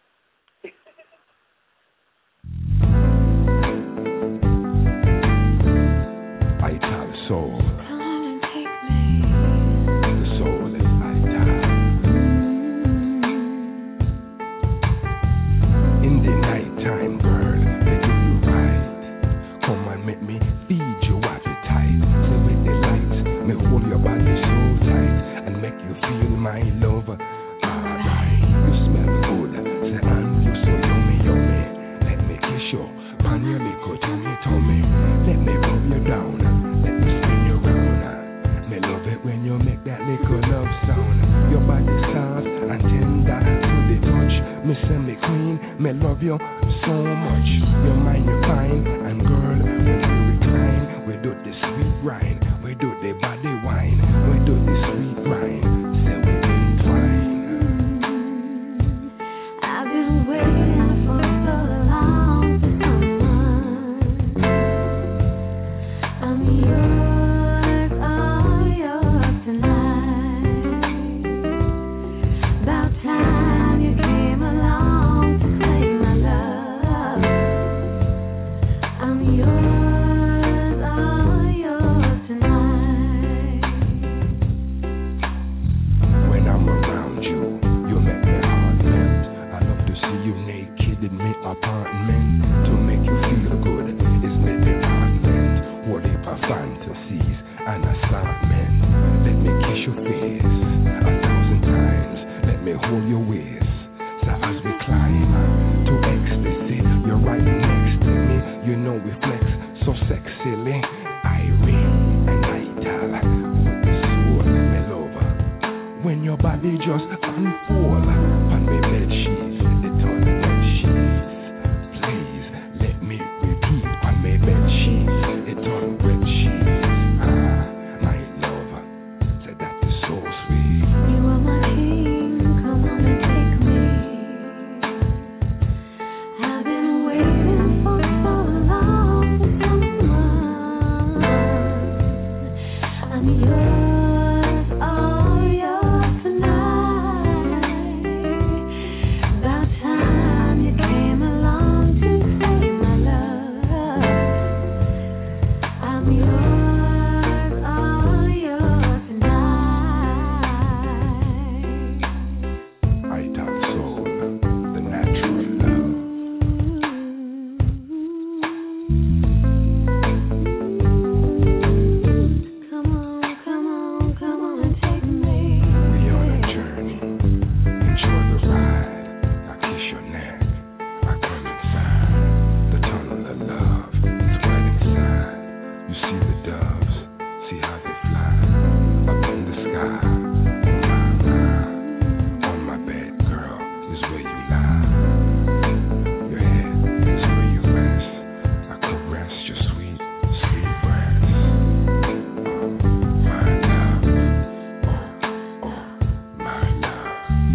I Tell Soul. The soul is I Tell. me queen, me love you so much. Your mind, you're fine, and girl, when we recline, we do the sweet grind, we do the body wine, we do the sweet grind, say we entwine.
I've been waiting for so long for someone. I'm yours, all yours tonight. About time you came along to claim my love. I'm yours, all yours tonight.
When I'm around you, you make my heart melt. I love to see you naked in my apartment. To make you feel good, it's my department. What if I fantasies and assortment? Let me kiss your face 1,000 times. Let me hold your waist. So as we climb to ecstasy, you're right next to me. You know we flex so sexily. Irene and Ital, with the soul, me lover. When your body just unfold on my bed sheets, it on bed sheets. Please let me repeat on my bed sheets, it on bed sheets. My lover, said that is so sweet.
You are my king, come on and take me. I've been waiting for so long for someone. I'm yours, all yours tonight. About time you came along to claim my love. I'm yours, all yours tonight.
Ital Soul, the natural love.
Come on, come on, come on and take me.
We on a journey, enjoy the ride. I kiss your neck, I come inside. The tunnel of love is right inside. You see the doves, see how they fly up in the sky. On my bed, girl, is where you lie. Your head is where you rest. I caress your sweet, sweet breath. My love, oh, my love,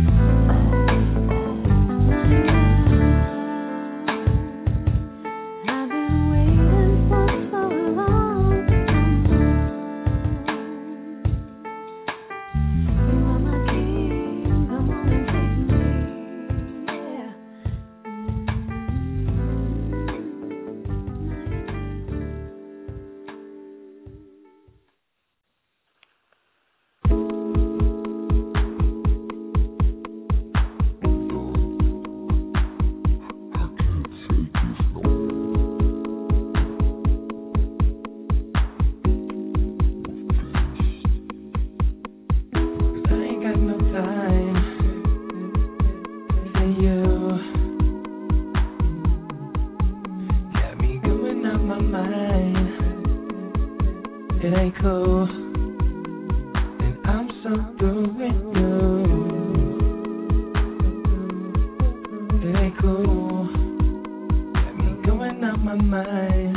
I've been waiting for so long for someone. You are my king, come on and take me. Yeah.
I ain't got no time for you. Got me going out my mind. It ain't cool, and I'm so through with you. It ain't cool. Got me going out my mind.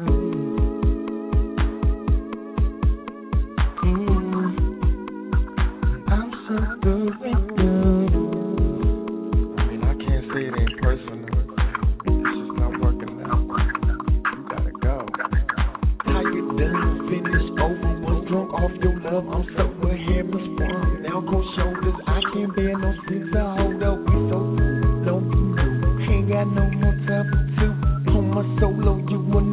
I'm so through with you.
I mean, I can't say it ain't personal. It's just not working out. You gotta go. How you done? Finish over. Was drunk off your love. I'm so ahead, was fun. Now cold shoulders. I can't bear no six. I hold up. We so low. Ain't got no more time for two. On my solo, you will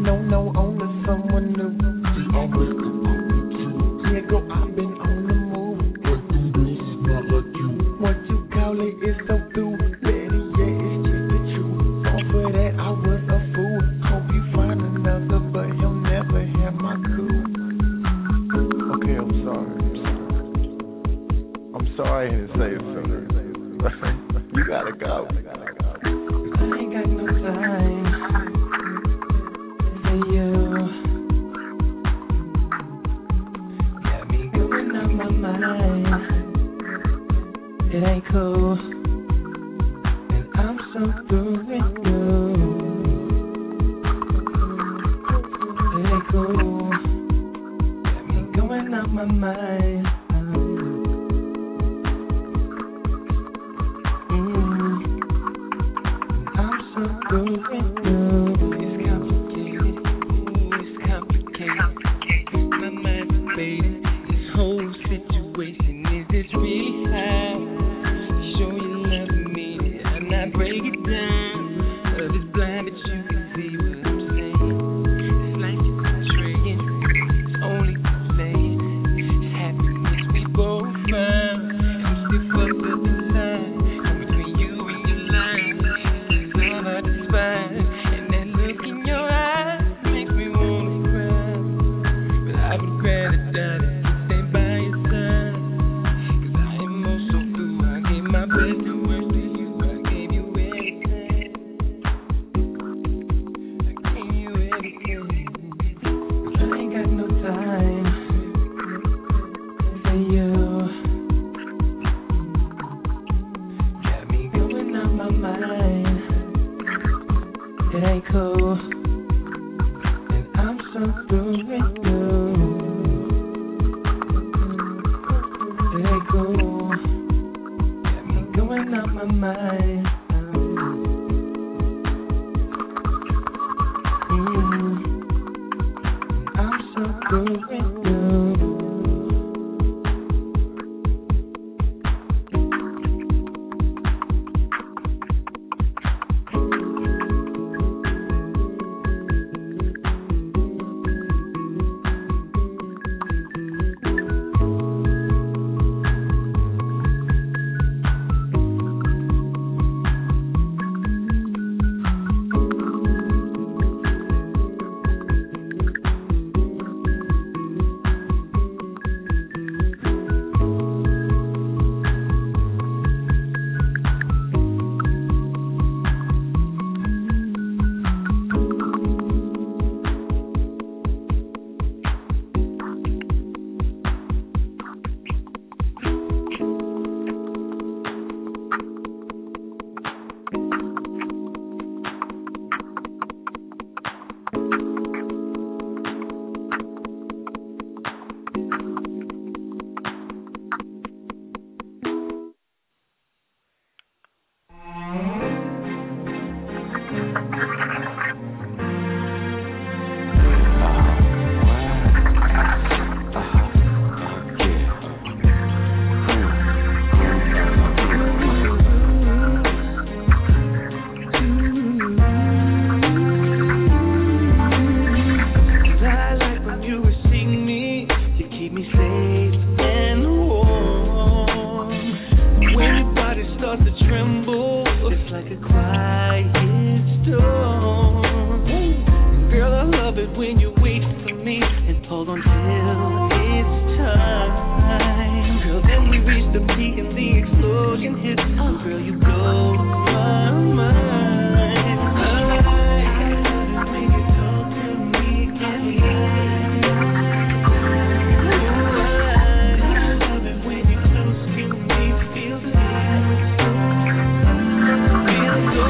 Feels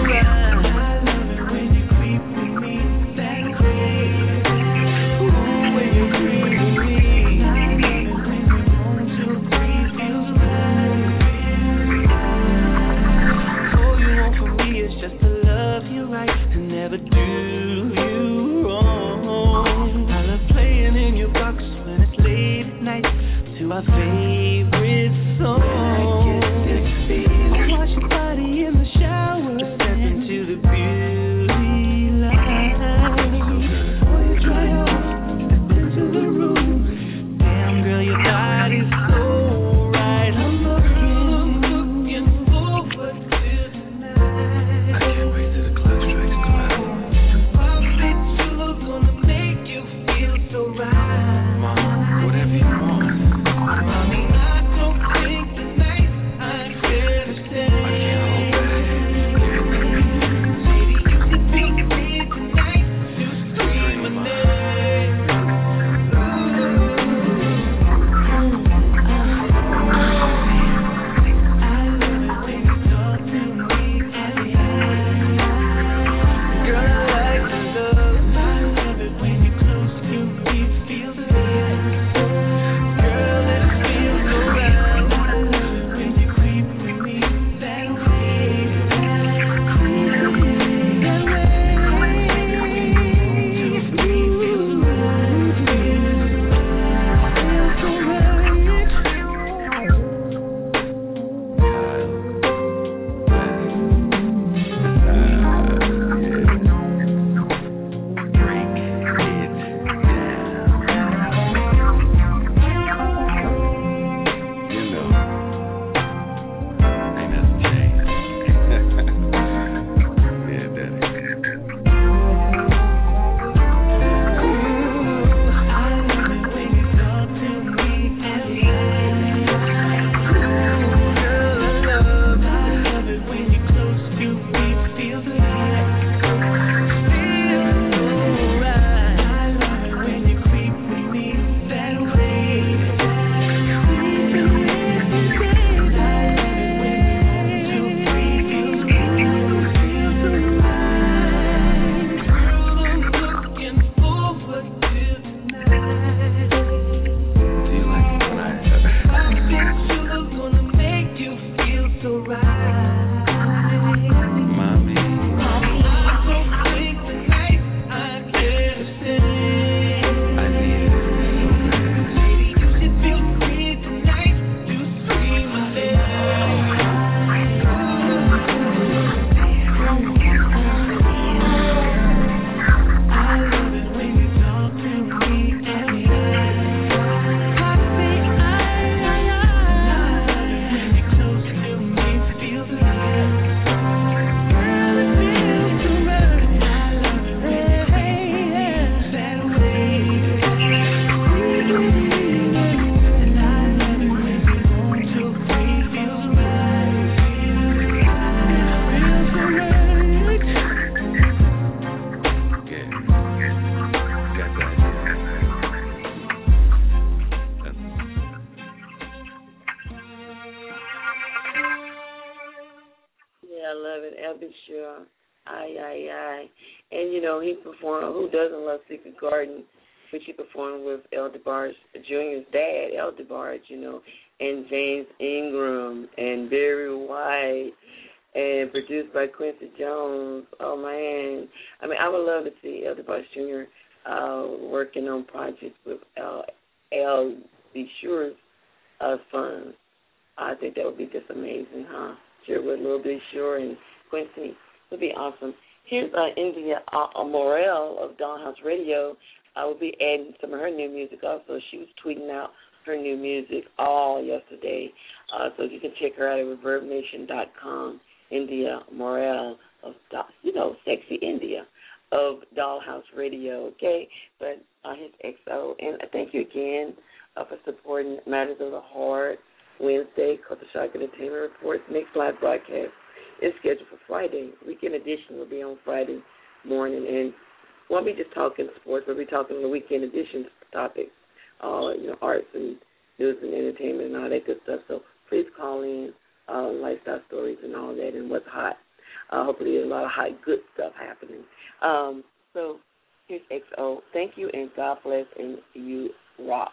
sure. Aye. And, he performed, who doesn't love Secret Garden, which he performed with El DeBarge Jr.'s dad, El DeBarge, and James Ingram and Barry White, and produced by Quincy Jones. Oh, man. I mean, I would love to see El DeBarge Jr. Working on projects with L. Be Sure's funds. I think that would be just amazing, huh? Sure, with Lil B. Sure and Quincy. Would be awesome. Here's India Morel of Dollhouse Radio. I will be adding some of her new music also. She was tweeting out her new music all yesterday. So you can check her out at ReverbNation.com. India Morel of, Sexy India of Dollhouse Radio, okay? But his XO. And thank you again for supporting Matters of the Heart Wednesday, Culture Shock Entertainment Reports. Next live broadcast is scheduled for Friday. Weekend edition will be on Friday morning. And won't be just talking sports, we'll be talking the weekend edition topics, arts and news and entertainment and all that good stuff. So please call in, lifestyle stories and all that and what's hot. Hopefully there's a lot of hot, good stuff happening. So here's XO. Thank you and God bless and you rock.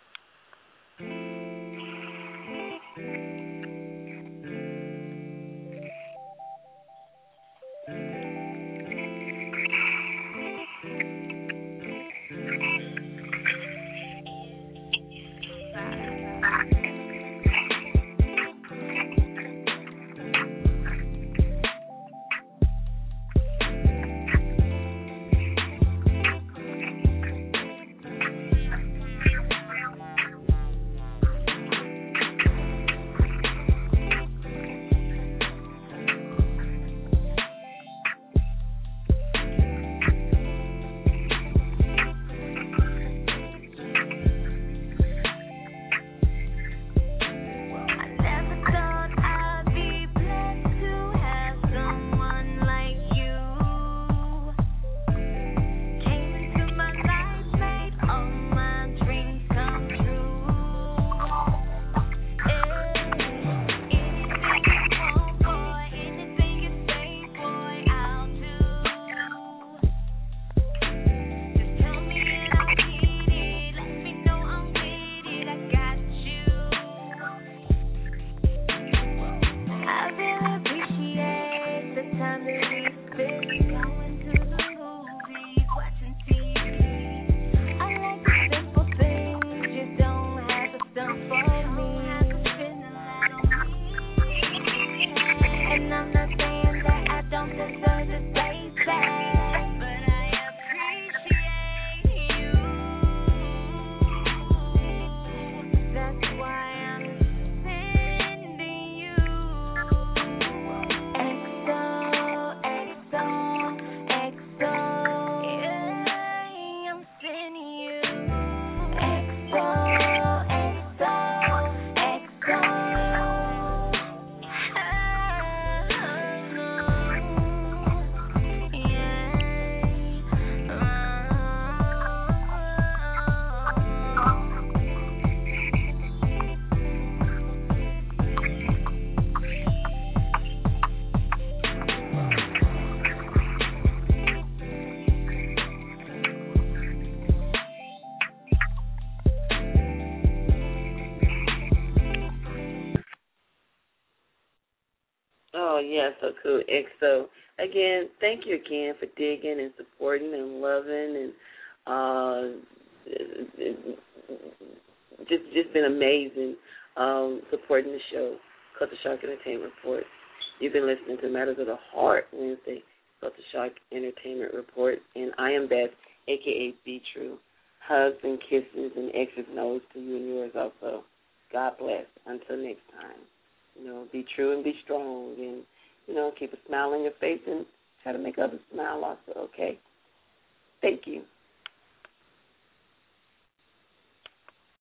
Oh, yeah, so cool. So, again, thank you again for digging and supporting and loving and just been amazing supporting the show, Culture Shock Entertainment Report. You've been listening to Matters of the Heart Wednesday, Culture Shock Entertainment Report, and I am Beth, a.k.a. Be True. Hugs and kisses and X's and O's to you and yours also. God bless. Until next time. Be true and be strong and, keep a smile on your face and try to make others smile also, okay? Thank you.